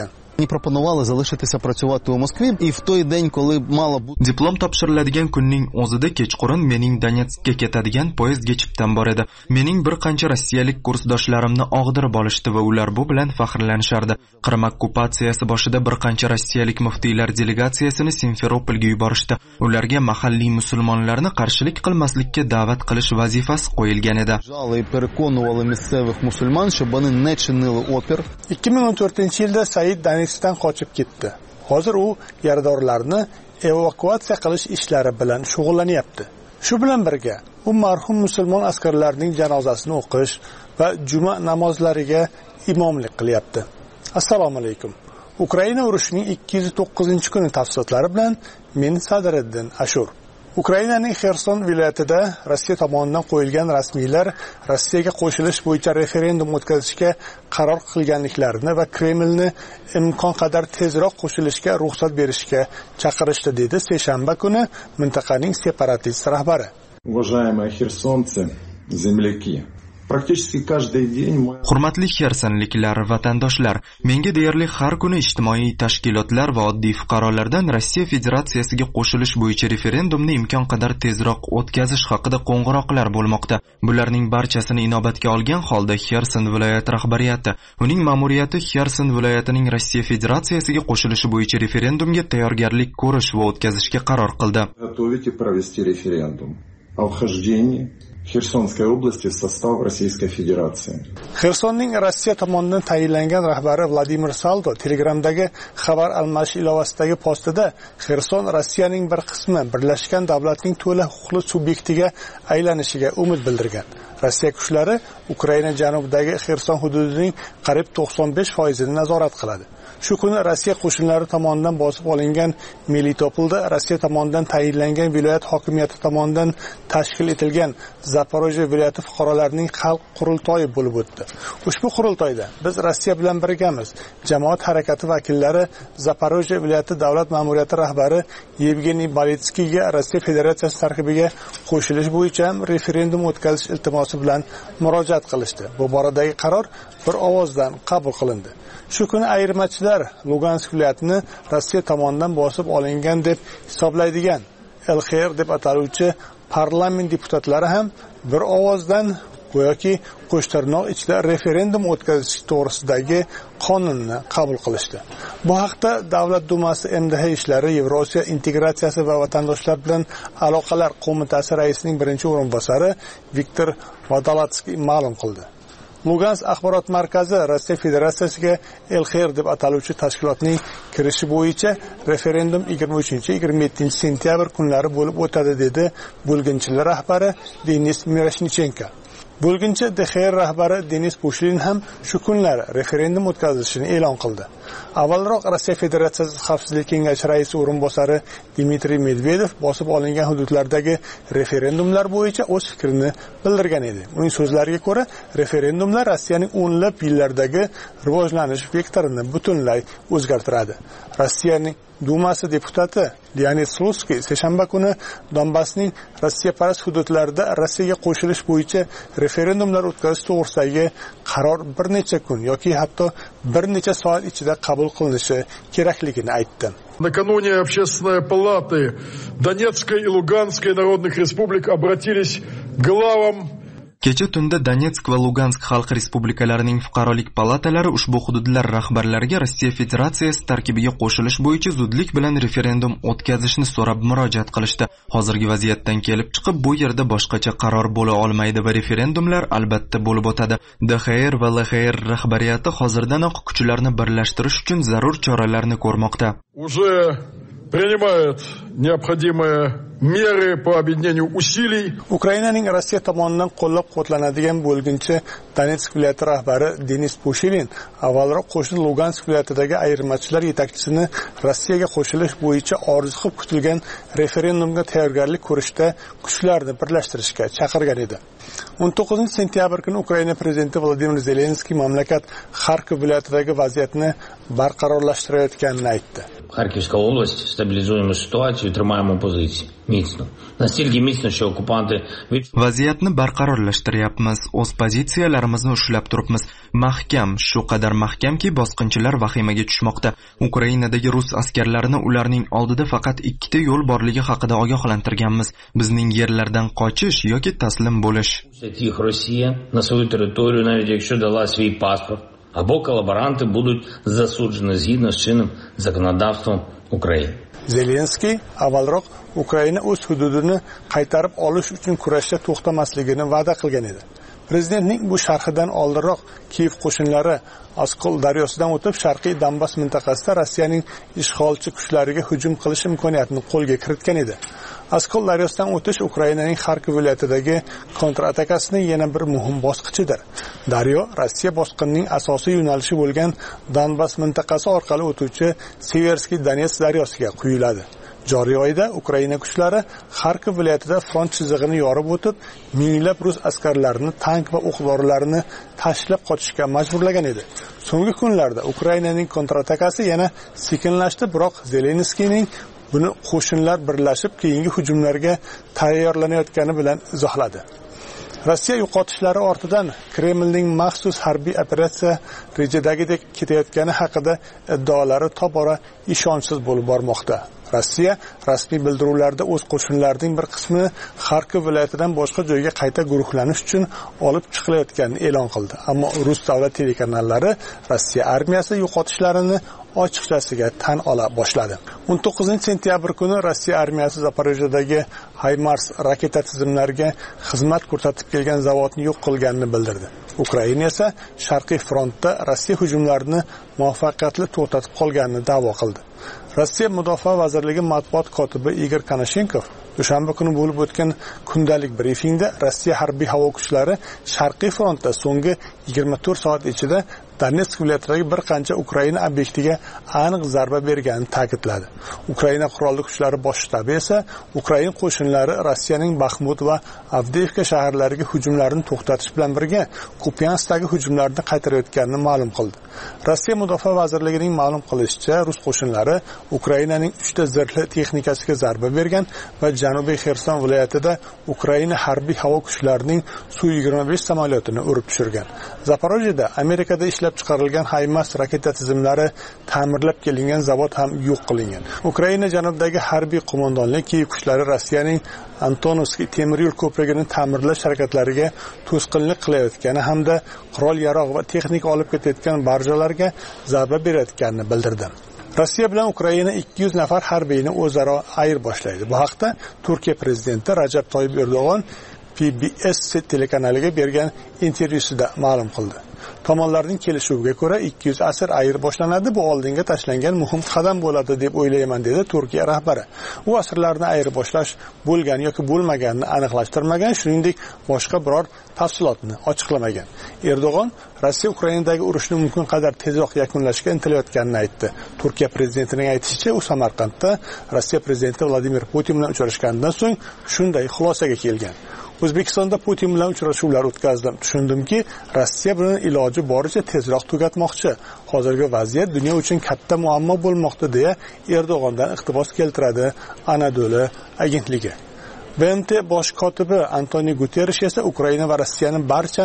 Мені пропонували залишитися працювати у Москві, і в той день, коли мало бути... Diplom topshiriladigan kunning o'zida kechqurun mening Donetskka ketadigan poyezdga chiptam bor edi. Mening bir qancha rossiyalik kursdoshlarimni og'dirib olishdi va ular bu bilan faxrlanishardi. Qrim okkupatsiyasi boshida bir qancha rossiyalik muftiylar delegatsiyasini Simferopolga yuborishdi. Ularga mahalliy musulmonlarni qarshilik qilmaslikka da'vat qilish vazifasi qo'yilgan edi. І переконували місцевих мусульман, щоб вони не чинили опір. 2014-yilda Said Donetskdan qochib ketdi. Hozir u yaradorlarni evakuatsiya qilish ishlari bilan shug'ullanyapti. Shu bilan birga u marhum musulmon askarlarning janozasini o'qish va juma namozlariga imomlik qilyapti. Assalomu alaykum. Ukraina urushining 209-kuni tafsilotlari bilan men Sadriddin Ashur. Ukrainaning Xerson viloyatida Rossiya tomonidan qo'yilgan rasmiylar Rossiyaga qo'shilish bo'yicha referendum o'tkazishga qaror qilganliklarini va Kremlni imkon qadar tezroq qo'shilishga ruxsat berishga chaqirishdi, dedi seshanba kuni mintaqaning separatist rahbari. Уважаемые херсонцы, земляки. Практически каждый день Hurmatli Xersonliklar, vatandoshlar, menga deyarli har kuni ijtimoiy tashkilotlar va oddiy fuqarolardan Rossiya Federatsiyasiga qo'shilish bo'yicha referendumni imkon qadar tezroq o'tkazish haqida qo'ng'iroqlar bo'lmoqda. Bularning barchasini inobatga olgan holda Xerson viloyati rahbariyati, uning ma'muriyati Xerson viloyatining Rossiya Federatsiyasiga qo'shilishi bo'yicha referendumga tayyorgarlik ko'rish va o'tkazishga qaror qildi. Готовите провести референдум о вхождении Xersonской области в состав Российской Федерации. Xersonning Rossiya tomonidan tayinlangan rahbari Vladimir Saldo Telegramdagi xabar almashish ilovasidagi postida Xerson Rossiyaning bir qismi Birlashgan Davlatning to'la huquqli subyektiga aylanishiga umid bildirgan. Rossiya kuchlari Ukraina janubidagi Xerson hududining qariyb 95% nazorat qiladi. Shu kuni Rossiya qo'shinlari tomonidan bosib olingan Melitopolda Rossiya tomonidan tayinlangan viloyat hokimiyati tomonidan tashkil etilgan Zaporojye viloyati fuqarolarining xalq qurultoyi bo'lib o'tdi. Ushbu qurultoyda biz Rossiya bilan birgamiz. Jamoat harakati vakillari Zaporojye viloyati davlat ma'muriyati rahbari Yevgeniy Balitskiyga Rossiya Federatsiyasi tarkibiga qo'shilish bo'yicha referendum o'tkazish iltimosi bilan murojaat qilishdi. Bu boradagi qaror bir ovozdan qabul qilindi. Shu kuni ayirmachilar Lugansk viloyatini Rossiya tomonidan bosib olingan deb hisoblaydigan LXR deb ataluvchi parlament deputatlari ham bir ovozdan go'yoki qo'shtirnoq ichida referendum o'tkazish to'g'risidagi qonunni qabul qilishdi. Bu haqda Davlat dumasi MDH ishlari, Yevrosiyo integratsiyasi va vatandoshlar bilan aloqalar qo'mitasi raisining birinchi o'rinbosari Viktor Vodolazskiy ma'lum qildi. Lugansk axborot markazi Rossiya Federatsiyasiga LXR deb ataluvchi tashkilotning kirishi bo'yicha referendum 23-27 kunlari bo'lib o'tadi, dedi bo'lginchilar rahbari Denis Mirashnichenko. Bo'lginchi DXR rahbari Denis Pushlin ham shu kunlari referendum o'tkazilishini e'lon qildi. Avvalroq Rossiya Federatsiyasi Xavfsizlik kengashi raisi o'rinbosari Dmitriy Medvedev bosib olingan hududlardagi referendumlar bo'yicha o'z fikrini bildirgan edi. Uning so'zlariga ko'ra, referendumlar Rossiyaning o'nlab yillardagi rivojlanish vektorini butunlay o'zgartiradi. Rossiyaning Dumasi deputati Leonid Slutsky seshanba kuni Donbassning Rossiyaparast hududlarida Rossiyaga qo'shilish bo'yicha referendumlar o'tkazish to'g'risidagi qaror bir necha kun yoki hatto bir necha soat ichida qabul qilinishi kerakligini aytdi. Накануне общественные палаты Донецкой и Луганской народных республик обратились к главам Kecha tunda Donetsk va Lugansk xalq respublikalarining fuqarolik palatalari ushbu hududlar rahbarlariga Rossiya Federatsiyasi tarkibiga qo'shilish bo'yicha zudlik bilan referendum o'tkazishni so'rab murojaat qilishdi. Hozirgi vaziyatdan kelib chiqib, bu yerda boshqacha qaror bo'la olmaydi va referendumlar albatta bo'lib o'tadi. DXR va LXR rahbariyati hozirdanoq kuchlarni birlashtirish uchun zarur choralarni ko'rmoqda. Уже принимает необходимые меры по объединению усилий. Ukrainaning Rossiya tomonidan qo'llab-quvvatlanadigan bo'lginchi Donetsk viloyati rahbari Denis Pushlin avvalroq qo'shni Lugansk viloyatidagi ayirmachilar yetakchisini Rossiyaga qo'shilish bo'yicha orzu qilib kutilgan referendumga tayyorgarlik ko'rishda kuchlarni birlashtirishga chaqirgan edi. 19-sentyabr kuni Ukraina prezidenti Vladimir Zelenskiy mamlakat Xarkov viloyatidagi vaziyatni barqarorlashtirayotganini aytdi. Харківська область, стабілізуємо ситуацію, тримаємо позиції міцно. Настільки міцно, що окупанти vaziyatni barqarorlashtiryapmiz, o'z pozitsiyalarimizni ushlab turibmiz. Mahkam, shu qadar mahkamki bosqinchilar vahimaga tushmoqda. Ukrainadagi rus askarlarini ularning oldida faqat ikkita yo'l borligi haqida ogohlantirganmiz. Bizning yerlardan qochish yoki taslim bo'lish. Їх Росія на свою територію, навіть якщо дала свій паспорт, або колаборанти будуть засуджені згідно з чинним законодавством України. Zelenskiy avvalroq Ukraina o'z hududini qaytarib olish uchun kurashda to'xtamasligini va'da qilgan edi. Prezidentning bu sharhidan oldinroq Kiyev qo'shinlari Oskol daryosidan o'tib Sharqiy Donbass mintaqasida Rossiyaning ishg'olchi kuchlariga hujum qilish imkoniyatini qo'lga kiritgan edi. Oskol daryosidan o'tish Ukrainaning Xarkov viloyatidagi kontratakasining yana bir muhim bosqichidir. Daryo Rossiya bosqinining asosiy yo'nalishi bo'lgan Donbass mintaqasi orqali o'tuvchi Severskiy Donets daryosiga quyiladi. Joriy oyda Ukraina kuchlari Xarkov viloyatida front chizig'ini yorib o'tib, minglab rus askarlarini tank va o'q-dorilarini tashlab qochishga majburlagan edi. So'nggi kunlarda Ukrainaning kontratakasi yana sekinlashdi, biroq Zelenskiyning buni qo'shinlar birlashib keyingi hujumlarga tayyorlanayotgani bilan izohladi. Rossiya yo'qotishlari ortidan Kremlning maxsus harbiy operatsiya rejadagidek ketayotgani haqida iddaolari tobora ishonchsiz bo'lib bormoqda. Rossiya rasmiy bildiruvlarda o'z qo'shinlarining bir qismini Xarkov viloyatidan boshqa joyga qayta guruhlanish uchun olib chiqilayotganini e'lon qildi. Ammo rus davlat telekanallari Rossiya armiyasi yo'qotishlarini ochiqchasiga tan ola boshladi. 19-sentyabr kuni Rossiya armiyasi Zaporojyedagi HIMARS raketa tizimlariga xizmat ko'rsatib kelgan zavodni yo'q qilganini bildirdi. Ukraina esa Sharqiy frontda Rossiya hujumlarini muvaffaqiyatli to'xtatib qolganini da'vo qildi. Rossiya Mudofaa vazirligi matbuot kotibi Igor Konashenkov dushanba kuni bo'lib o'tgan kundalik brifingda Rossiya harbiy havo kuchlari Sharqiy frontda so'nggi 24 soat ichida Donetsk viloyatidagi bir qancha Ukraina obyektiga aniq zarba berganini ta'kidladi. Ukraina qurolli kuchlari bosh shtabi esa Ukraina qo'shinlari Rossiyaning Baxmut va Avdiivka shaharlariga hujumlarini to'xtatish bilan birga Kupiansdagi hujumlarni qaytarayotganini ma'lum qildi. Rossiya Mudofaa vazirligining ma'lum qilishicha, rus qo'shinlari Ukrainaning 3 ta zirhli texnikasiga zarba bergan va Janubiy Xerson viloyatida Ukraina harbiy havo kuchlarining Su-25 samolyotini urib tushirgan. Zaporojyeda Amerikada ishlab chiqarilgan HIMARS raketa tizimlari ta'mirlab kelingan zavod ham yo'q qilingan. Ukraina janubidagi harbiy qo'mondonlik Kiyev kuchlari Rossiyaning Antonovskiy temir yo'l ko'prigini ta'mirlash harakatlariga to'sqinlik qilayotgani hamda qurol-yarog' va texnika olib ketayotgan barjalarga zarba berayotganini bildirdi. Rossiya bilan Ukraina 200 nafar harbiyni o'zaro ayirboshladi. Bu haqda Turkiya prezidenti Rajab Toyyib Erdo'g'on PBS telekanaliga bergan intervyusida ma'lum qildi. Tomonlarning kelishuviga ko'ra 200 asir ayirboshlandi. Bu oldinga tashlangan muhim qadam bo'ladi deb o'ylayman, dedi Turkiya rahbari. U asirlarni ayirboshlash bo'lgan yoki bo'lmaganini aniqlashtirmagan, shuningdek boshqa biror tafsilotni ochiqlamagan. Erdo'g'on Rossiya Ukrainadagi urushni mumkin qadar tezroq yakunlashga intilayotganini aytdi. Turkiya prezidentining aytishicha, u Samarqandda Rossiya prezidenti Vladimir Putin bilan uchrashganidan so'ng shunday xulosaga kelgan. O'zbekistonda Putin bilan uchrashuvlar o'tkazdim. Tushundimki, Rossiya buni iloji boricha tezroq tugatmoqchi. Hozirgi vaziyat dunyo uchun katta muammo bo'lmoqda, deya Erdo'g'ondan iqtibos keltiradi Anadolu agentligi. BMT bosh kotibi Antoniy Guterrish esa Ukraina va Rossiyani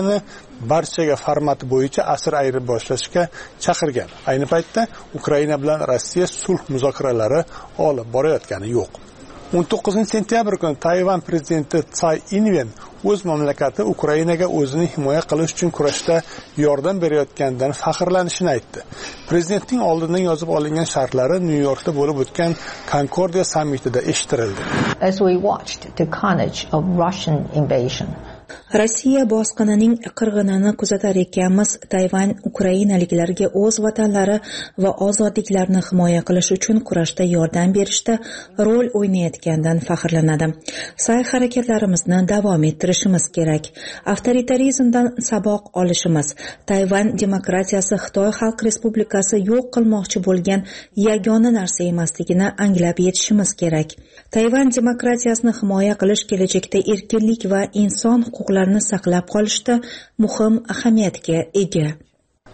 barchaga formati bo'yicha asir ayirib boshlashga chaqirgan. Ayni paytda Ukraina bilan Rossiya sulh muzokaralari olib borayotgani yo'q. 19-sentyabr kuni Tayvan prezidenti Tsai Ing-wen o'z mamlakati Ukrainaga o'zini himoya qilish uchun kurashda yordam berayotganidan faxrlanishini aytdi. Prezidentning oldindan yozib olingan shartlari Nyu-Yorkda bo'lib o'tgan Concordia sammitida eshittirildi. As we watched the carnage of Russian invasion, Rossiya bosqinining qirg'inini kuzatar ekanmiz, Tayvan ukrainaliklarga o'z vatanlari va ozodliklarini himoya qilish uchun kurashda yordam berishda rol o'ynayotgandan faxrlanadi. Sa'y-harakatlarimizni davom ettirishimiz kerak. Avtoritarizmdan saboq olishimiz, Tayvan demokratiyasi Xitoy Xalq Respublikasi yo'q qilmoqchi bo'lgan yagona narsa emasligini anglab yetishimiz kerak. Tayvan demokratiyasini himoya qilish kelajakda erkinlik va inson huquqlarini saqlab qolishda muhim ahamiyatga ega.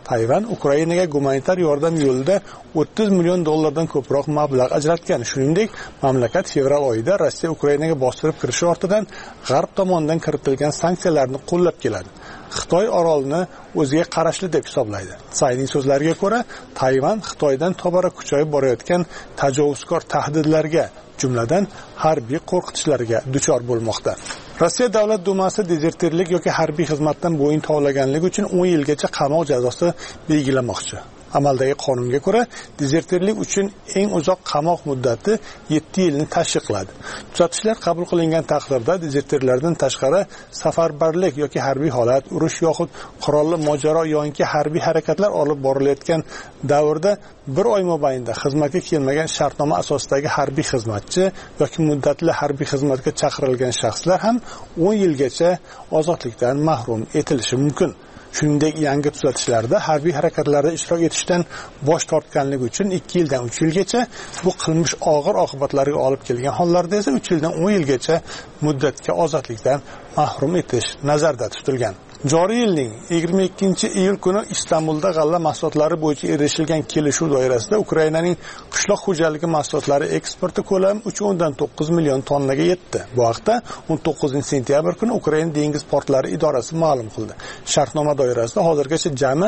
Tayvan Ukrainaga gumanitar yordam yo'lida 30 million dollardan ko'proq mablag' ajratgan. Shuningdek, mamlakat fevral oyida Rossiya Ukrainaga bostirib kirishi ortidan G'arb tomonidan kiritilgan sanksiyalarni qo'llab keladi. Xitoy orolni o'ziga qarashli deb hisoblaydi. Tsayning so'zlariga ko'ra, Tayvan Xitoydan tobora kuchayib borayotgan tajovuzkor tahdidlarga, jumladan harbiy qo'rqitishlarga duchor bo'lmoqda. Rossiya Davlat dumasi dezertirlik yoki harbiy xizmatdan bo'yin tovlaganligi uchun 10 yilgacha qamoq jazosi belgilamoqchi. Amaldagi qonunga ko'ra, dezertirlik uchun eng uzoq qamoq muddati 7 yilni tashkil qiladi. Tuzatishlar qabul qilingan taqdirda dezertirlardan tashqari safarbarlik yoki harbiy holat, urush yoxud qurolli mojaro yoki harbiy harakatlar olib borilayotgan davrda 1 oy mobaynida xizmatga kelmagan shartnoma asosidagi harbiy xizmatchi yoki muddatli harbiy xizmatga chaqirilgan shaxslar ham 10 yilgacha ozodlikdan mahrum etilishi mumkin. Shuningdek, yangi tuzatishlarda harbiy harakatlarda ishtirok etishdan bosh tortganligi uchun 2 yildan 3 yilgacha, bu qilmish og'ir oqibatlarga olib kelgan hollarda esa 3 yildan 10 yilgacha muddatga ozodlikdan mahrum etish nazarda tutilgan. Joriy yilning 22-iyul kuni Istanbulda g'alla mahsulotlari bo'yicha erishilgan kelishuv doirasida Ukrainaning qishloq xo'jaligi mahsulotlari eksporti ko'lami 3.9 million tonnaga yetdi. Bu haqda 19-sentyabr kuni Ukraina dengiz portlari idorasi ma'lum qildi. Shartnoma doirasida hozirgacha jami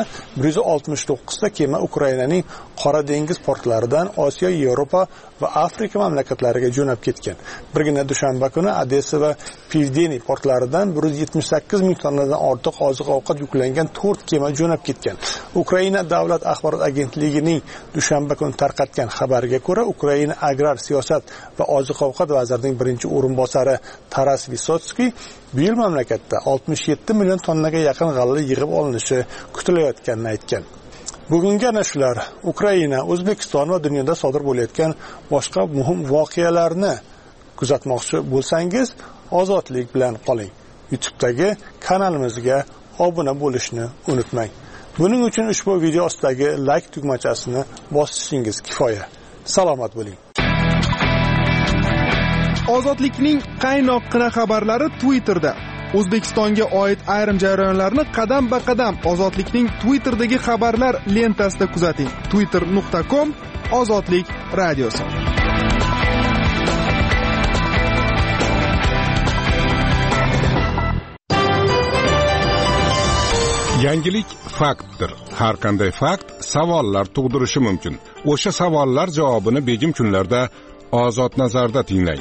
169 ta kema Ukrainaning Qora dengiz portlaridan Osiyo, Yevropa va Afrika mamlakatlariga jo'nab ketgan. Birgina dushanba kuni Odessa va Pivdeniy portlaridan 178 ming tonnadan ortiq oziq-ovqat yuklangan 4 kema jo'nab ketgan. Ukraina davlat axborot agentligining dushanba kuni tarqatgan xabariga ko'ra, Ukraina agrar siyosat va oziq-ovqat vazirining birinchi o'rinbosari Taras Vysotsky bu yil mamlakatda 67 million tonnaga yaqin g'alla yig'ib olinishi kutilayotganini aytgan. Bugungi ana shular Ukraina, O'zbekiston va dunyoda sodir bo'layotgan boshqa muhim voqealarni kuzatmoqchi bo'lsangiz, ozodlik bilan qoling. YouTube'dagi kanalimizga obuna bo'lishni unutmang. Buning uchun ushbu video ostidagi like tugmachasini bosishingiz kifoya. Salomat bo'ling. Ozodlikning qaynoqqina xabarlari Twitterda. O'zbekistonga oid ayrim jarayonlarni qadam-ba-qadam Ozodlikning Twitter'dagi xabarlar lentasida kuzating. twitter.com/ozodlik radiosi. Yangilik faktdir. Har qanday fakt savollar tug'dirishi mumkin. O'sha savollar javobini begim kunlarda Ozod nazarda tinglang.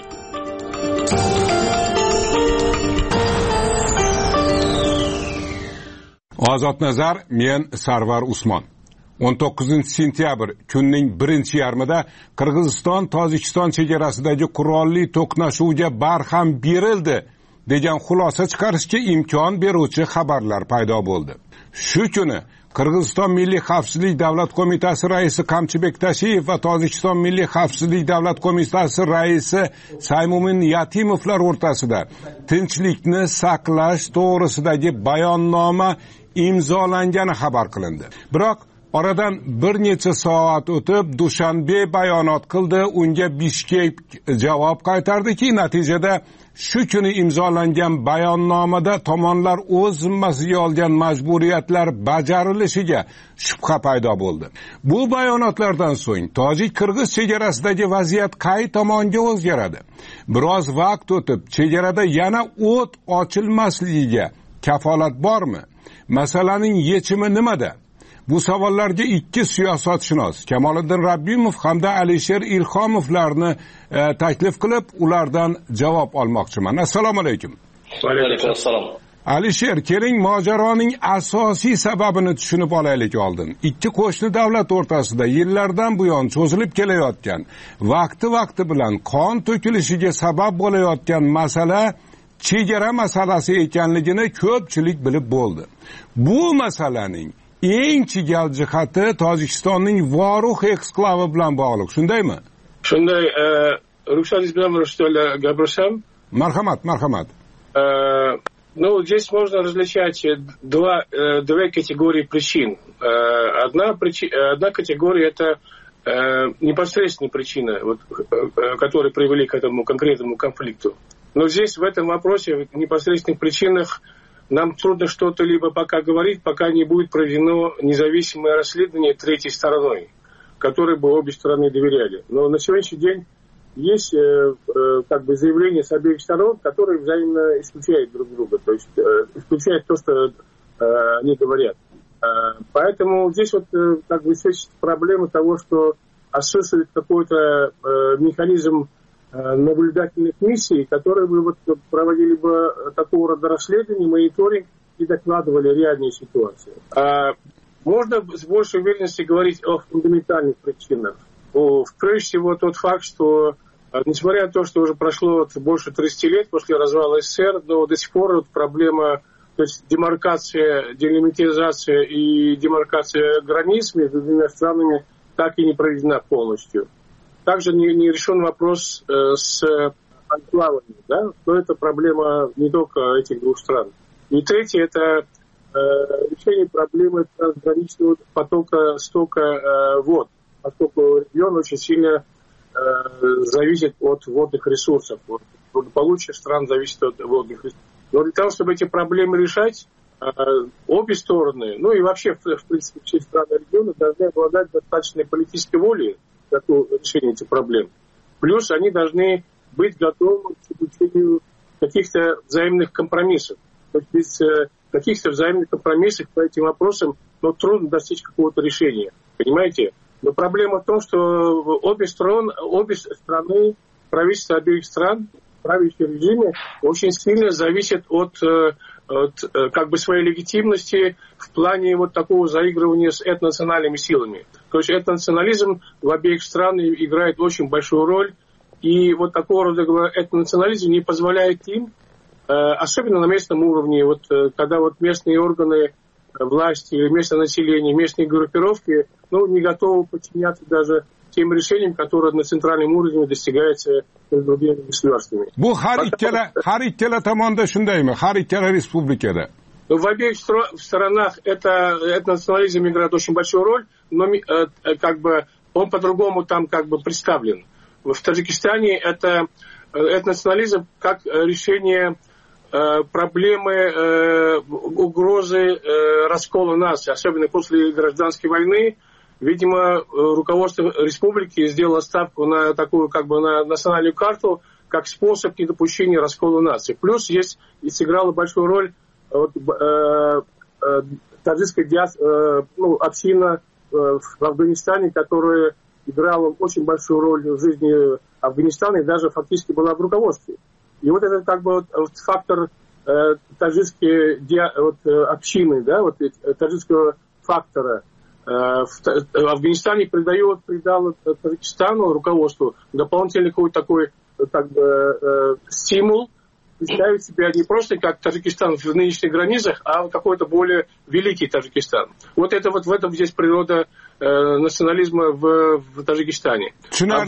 Ozod nazar, men Sarvar Usmon. 19-sentyabr kunning 1-yarmida Qirg'iziston Tojikiston chegarasidagi qurolli to'qnashuvga barham berildi degan xulosa chiqarishga imkon beruvchi xabarlar paydo bo'ldi. Shu kuni Qirg'iziston Milliy xavfsizlik davlat qo'mitasi raisi Qamchibek Tashiyev va Tojikiston Milliy xavfsizlik davlat qo'mitasi raisi Saymumin Yatimovlar o'rtasida tinchlikni saqlash to'g'risidagi bayonnoma imzolangani xabar qilindi. Biroq oradan bir necha soat o'tib Dushanbe bayonot qildi, unga Bishkek javob qaytardiki, natijada shu kuni imzolangan bayonnomada tomonlar o'z zimmasiga olgan majburiyatlar bajarilishiga shubha paydo bo'ldi. Bu bayonotlardan so'ng tojik-qirg'iz chegarasidagi vaziyat qay tomonga o'zgaradi? Biroz vaqt o'tib, chegarada yana o't ochilmasligiga kafolat bormi? Masalaning yechimi nimada? Bu savollarga ikki siyosatshunos Kamoliddin Rabbimov hamda Alisher Ilhomovlarni taklif qilib, ulardan javob olmoqchiman. Assalomu alaykum. Va alaykum assalom. Alisher, keling mojaroning asosiy sababini tushunib olaylik oldin. Ikki qo'shni davlat o'rtasida yillardan buyon cho'zilib kelayotgan, vaqti bilan qon to'kilishiga sabab bo'layotgan masala chegara masalasi ekanligini ko'pchilik bilib bo'ldi. Bu masalaning eng chigal jihati Tojikistonning Voruh eksklavi bilan bog'liq, shundaymi? Shunday, ruxsatingiz bilan что ли gapirsam? Marhamat. Ну, здесь можно различать две категории причин. Одна категория это непосредственные причины, которые привели к этому конкретному конфликту. Но здесь в этом вопросе, в непосредственных причинах, нам трудно что-то либо пока говорить, пока не будет проведено независимое расследование третьей стороной, которой бы обе стороны доверяли. Но на сегодняшний день есть заявления с обеих сторон, которые взаимно исключают друг друга, то есть исключают то, что они говорят. Поэтому здесь есть проблема того, что отсутствует какой-то механизм наблюдательных миссий, которые бы проводили бы такого рода расследования, мониторинг и докладывали реальные ситуации. Можно с большей уверенностью говорить о фундаментальных причинах. Прежде всего тот факт, что несмотря на то, что уже прошло больше 30 лет после развала СССР, но до сих пор проблема, то есть демаркация, делимитизация и демаркация границ между двумя странами так и не проведена полностью. Также не решен вопрос с анклавами, да? Но это проблема не только этих двух стран. И третье – это решение проблемы трансграничного потока стока вод, поскольку регион очень сильно зависит от водных ресурсов. Благополучие стран зависит от водных ресурсов. Но для того, чтобы эти проблемы решать, обе стороны, ну и вообще, в принципе, все страны региона должны обладать достаточной политической волей для решения этих проблем. Плюс они должны быть готовы к заключению каких-то взаимных компромиссов. То есть без каких-то взаимных компромиссов по этим вопросам трудно достичь какого-то решения. Понимаете? Но проблема в том, что обе страны, правительства обеих стран, правящие режимы очень сильно зависят от своей легитимности в плане такого заигрывания с этнонациональными силами. То есть этнонационализм в обеих странах играет очень большую роль, и такого рода этнонационализм не позволяет им, особенно на местном уровне, когда местные органы власти, местное население, местные группировки не готовы подчиняться даже тем решениям, которые на центральном уровне достигаются другими государствами. Bu har ikkala tomonda shundaymi? Har ikkala respublikada? В обеих сторонах этнонационализм играет очень большую роль, но он по-другому там представлен. В Таджикистане это этнонационализм как решение проблемы угрозы раскола нации, особенно после гражданской войны. Видимо, руководство республики сделало ставку на такую на национальную карту как способ недопущения раскола нации. Плюс сыграла большую роль таджикская община в Афганистане, которая играла очень большую роль в жизни Афганистана и даже фактически была в руководстве. И этот фактор таджикской общины, таджикского фактора в Афганистане придал Таджикистану, руководству, дополнительный какой-то такой стимул представить себя не просто как Таджикистан в нынешних границах, а какой-то более великий Таджикистан. В этом здесь природа национализма в Таджикистане. А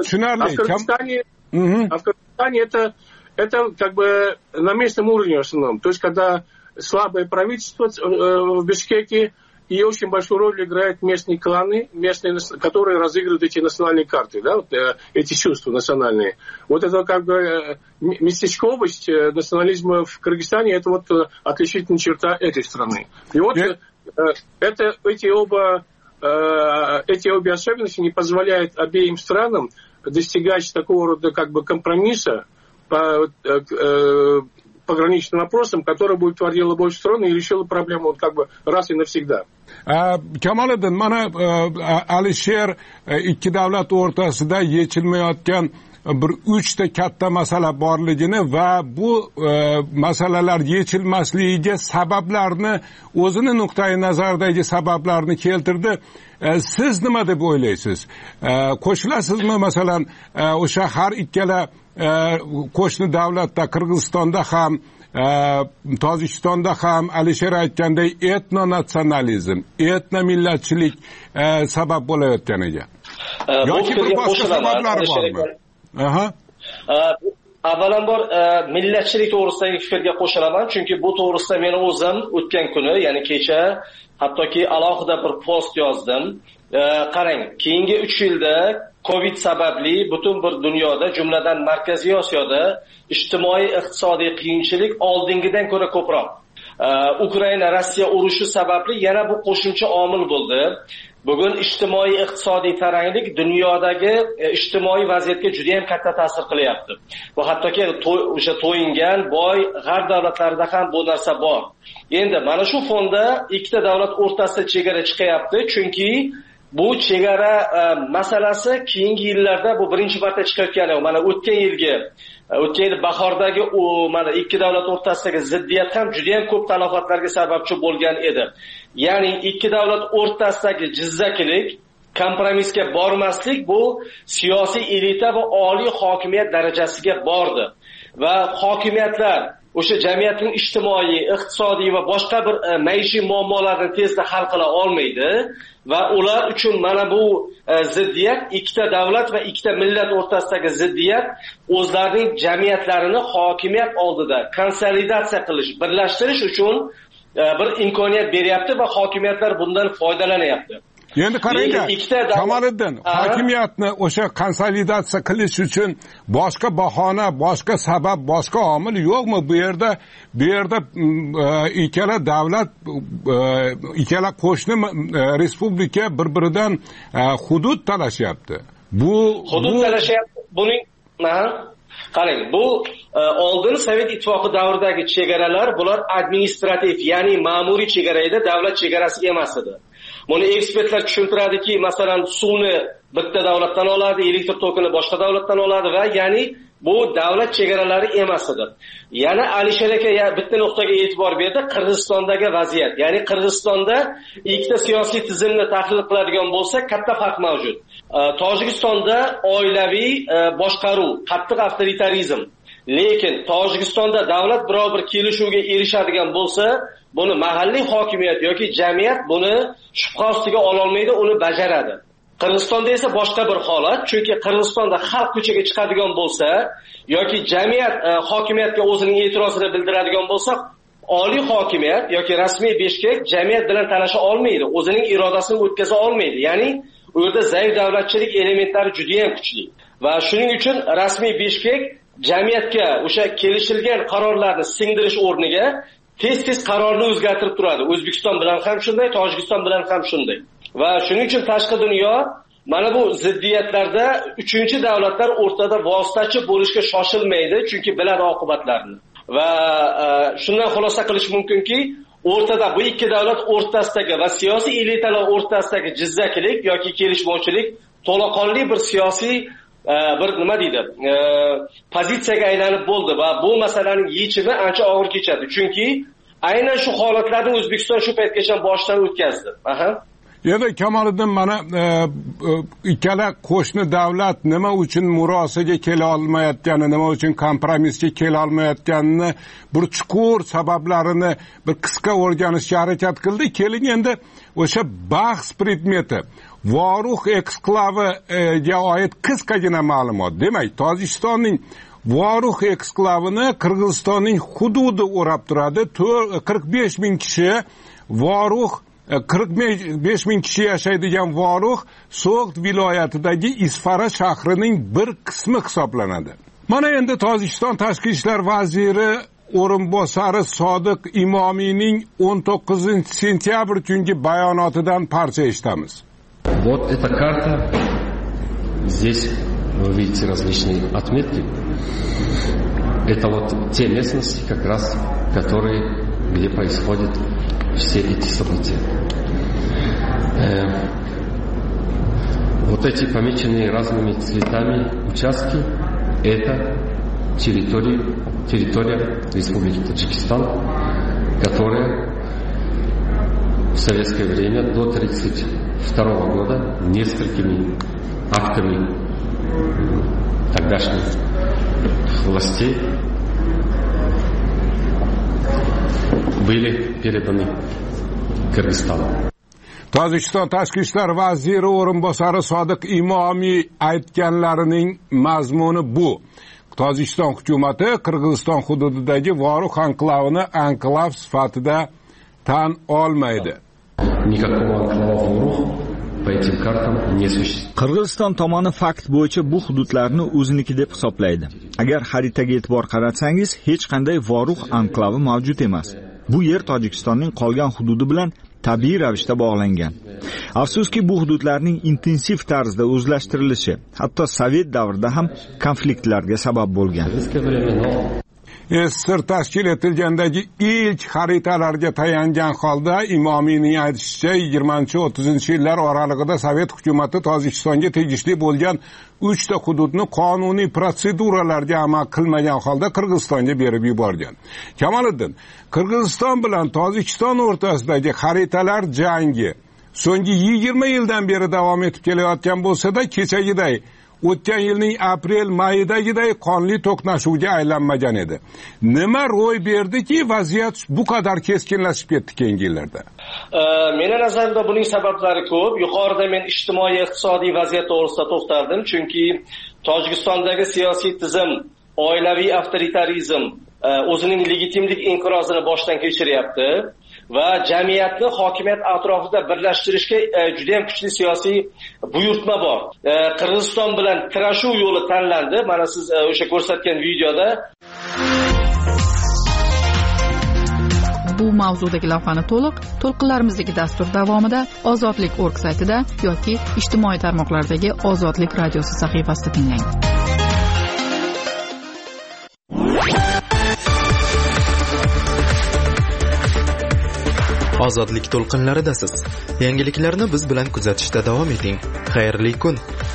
в Кыргызстане это на местном уровне в основном. То есть, когда слабое правительство в Бишкеке, и очень большую роль играют местные кланы, которые разыгрывают эти национальные карты, эти чувства национальные. Это местечковость национализма в Кыргызстане, это отличительная черта этой страны. И эти обе особенности не позволяют обеим странам достигать такого рода компромисса по пограничным вопросам, который бы утвердил обе стороны и решил проблему раз и навсегда. Kamoliddin, mana Alisher ikki davlat o'rtasida yechilmayotgan bir 3 ta katta masala borligini va bu masalalar yechilmasligiga sabablarni, o'zini nuqtai nazardagi sabablarni keltirdi. Siz nima deb o'ylaysiz? Qo'shilasizmi masalan o'sha har ikkala qo'shni davlatda, Qirg'izistonda ham, Tojikistonda ham Alisher aytganday etnonasionalizm, etnomillatchilik sabab bo'layotganiga. Yoki bir boshqa sabablar bormi? Avvalambor millatchilik to'g'risidagi fikrga qo'shilaman, chunki bu to'g'risida men o'zim o'tgan kuni, ya'ni kecha, hattoki alohida bir post yozdim. Qarang, keyingi 3 yilda Covid sababli butun bir dunyoda, jumladan Markaziy Osiyoda ijtimoiy iqtisodiy qiyinchilik oldingidan ko'ra ko'proq. Ukraina Rossiya urushi sababli yana bu qo'shimcha omil bo'ldi. Bugun ijtimoiy iqtisodiy taranglik dunyodagi ijtimoiy vaziyatga juda ham katta ta'sir qilyapti. Bu hattoki o'sha to'yingan boy g'arb davlatlarida ham bu narsa bor. Endi mana shu fonda ikkita davlat o'rtasida chegara chiqyapti, chunki bu chegara masalasi keyingi yillarda bu birinchi marta chiqayotgani. Mana o'tgan yil bahordagi mana ikki davlat o'rtasidagi ziddiyat ham juda ham ko'p talafotlarga sababchi bo'lgan edi. Ya'ni ikki davlat o'rtasidagi jizzakilik, kompromissga bormaslik bu siyosiy elita va oliy hokimiyat darajasiga bordi. Va hokimiyatlar o'sha jamiyatning ijtimoiy, iqtisodiy va boshqa bir maishiy muammolarini tezda hal qila olmaydi va ular uchun mana bu ziddiyat, ikkita davlat va ikkita millat o'rtasidagi ziddiyat o'zlarining jamiyatlarini hokimiyat oldida konsolidatsiya qilish, birlashtirish uchun bir imkoniyat beryapti va hokimiyatlar bundan foydalanyapti. Endi qaranglar, Kamoliddin, hokimiyatni o'sha konsolidatsiya qilish uchun boshqa bahona, boshqa sabab, boshqa omil yo'qmi? Bu yerda ikkala davlat, ikkala qo'shni respublika bir-biridan hudud talashyapti. Hudud talashyapti. Buning qarang, bu oldin Sovet ittifoqi davridagi chegaralar, bular administrativ, ya'ni ma'muriy chegara edi, davlat chegarasi emas edi. Buni ekspertlar tushuntiradiki, masalan, suvni bitta davlatdan oladi, elektr tokini boshqa davlatdan oladi va ya'ni bu davlat chegaralari emas edi. Yana Alisher aka bitta nuqtaga e'tibor berdi, Qirg'izistondagi vaziyat. Ya'ni Qirg'izistonda ikkita siyosiy tizimni tahlil qiladigan bo'lsak, katta farq mavjud. Tojikistonda oilaviy boshqaruv, qattiq avtoritarizm. Lekin Tojikistonda davlat biror bir kelishuvga erishadigan bo'lsa, buni mahalliy hokimiyat yoki jamiyat buni shubha ostiga ola olmaydi, uni bajaradi. Qirg'izistonda esa boshqa bir holat, chunki Qirg'izistonda xalq ko'chaga chiqadigan bo'lsa yoki jamiyat hokimiyatga o'zining e'tirozini bildiradigan bo'lsa, oliy hokimiyat yoki rasmiy Bishkek jamiyat bilan talasha olmaydi, o'zining irodasini o'tkaza olmaydi. Ya'ni u yerda zaif davlatchilik elementlari juda ham kuchli. Va shuning uchun rasmiy Bishkek jamiyatga o'sha kelishilgan qarorlarni singdirish o'rniga tez qarorni o'zgartirib turadi. O'zbekiston bilan ham shunday, Tojikiston bilan ham shunday. Va shuning uchun tashqi dunyo mana bu ziddiyatlarda uchinchi davlatlar o'rtada vositachi bo'lishga shoshilmaydi, chunki biladi oqibatlarini. Va shundan xulosa qilish mumkinki, o'rtada bu ikki davlat o'rtasidagi va siyosiy elitalar o'rtasidagi jizzakilik yoki kelishmovchilik to'laqonli bir siyosiy bir nima deydi, pozitsiyaga aylanib bo'ldi va bu masalaning yechimi ancha og'ir kechadi. Chunki aynan shu holatlarni O'zbekiston shu paytgacha boshdan o'tkazdi. Endi Kamoliddin, mana ikkala qo'shni davlat nima uchun murosaga kela olmayotgani, nima uchun kompromissga kela olmayotganini, bir chuqur sabablarini bir qisqa o'rganishga harakat qildi. Keling endi o'sha bahs predmeti Voruh eksklaviga oid qisqagina ma'lumot. Demak, Tojikistonning Voruh eksklavini Qirg'izistonning hududi o'rab turadi. 45 ming kishi Voruh 45 ming kishi yashaydigan Voruh So'g'd viloyatidagi Isfara shahrining bir qismi hisoblanadi. Mana endi Tojikiston tashqi ishlar vaziri o'rinbosari Sodiq Imomiyning 19 sentyabr kungi bayonotidan parcha eshitamiz. Вот эта карта. Здесь вы видите различные отметки. Это вот те местности, как раз, где происходят все эти события. Вот эти помеченные разными цветами участки – это территория Республики Таджикистан, которая в советское время до 1932 года несколькими актами тогдашних властей были переданы Кыргызстану. Tojikiston tashqi ishlar vaziri o'rinbosari Sodiq Imomiy aytganlarining mazmuni bu. Tojikiston hukumati Qirg'iziston hududidagi Voruh anklavini anklav sifatida tan olmaydi. Никакого анклава Ворух по этим картам не существует. Qirg'iziston tomoni fakt bo'yicha bu hududlarni o'ziniki deb hisoblaydi. Agar xaritaga e'tibor qaratsangiz, hech qanday Voruh anklavi mavjud emas. Bu yer Tojikistonning qolgan hududi bilan tabiiy ravishda bog'langan. Afsuski, bu hududlarning intensiv tarzda o'zlashtirilishi hatto Sovet davrida ham konfliktlarga sabab bo'lgan. SSR tashkil etilgandagi ilk xaritalarga tayangan holda Imomiyning aytishicha 20-30 yillar oralig'ida Sovet hukumati Tojikistonga tegishli bo'lgan 3 ta hududni qonuniy protseduralarga amal qilmagan holda Qirg'izistonga berib yuborgan. Kamoliddin, Qirg'iziston bilan Tojikiston o'rtasidagi xaritalar jangi so'nggi 20 yildan beri davom etib kelayotgan bo'lsa-da, kechagiday o'tgan yilning aprel-mayidagiday qonli to'qnashuvga aylanmagan edi. Nima ro'y berdiki, vaziyat bu qadar keskinlashib ketdi keyingi yillarda? Meni nazarimda buning sabablari ko'p. Yuqorida men ijtimoiy-iqtisodiy vaziyat to'g'risida to'xtaldim, chunki Tojikistondagi siyosiy tizim, oilaviy avtoritarizm o'zining legitimlik inqirozini boshdan kechiryapti va jamiyatni hokimiyat atrofida birlashtirishga juda ham kuchli siyosiy buyurtma bor. Qirg'iziston bilan kurashuv yo'li tanlandi. Mana siz o'sha ko'rsatgan videoda bu mavzudagi lavhani to'lqinlarimizdagi dastur davomida Ozodlik.org saytida yoki ijtimoiy tarmoqlardagi Ozodlik radiosi sahifasida tinglang. Ozodlik to'lqinlaridasiz. Yangiliklarni biz bilan kuzatishda davom eting. Xayrli kun.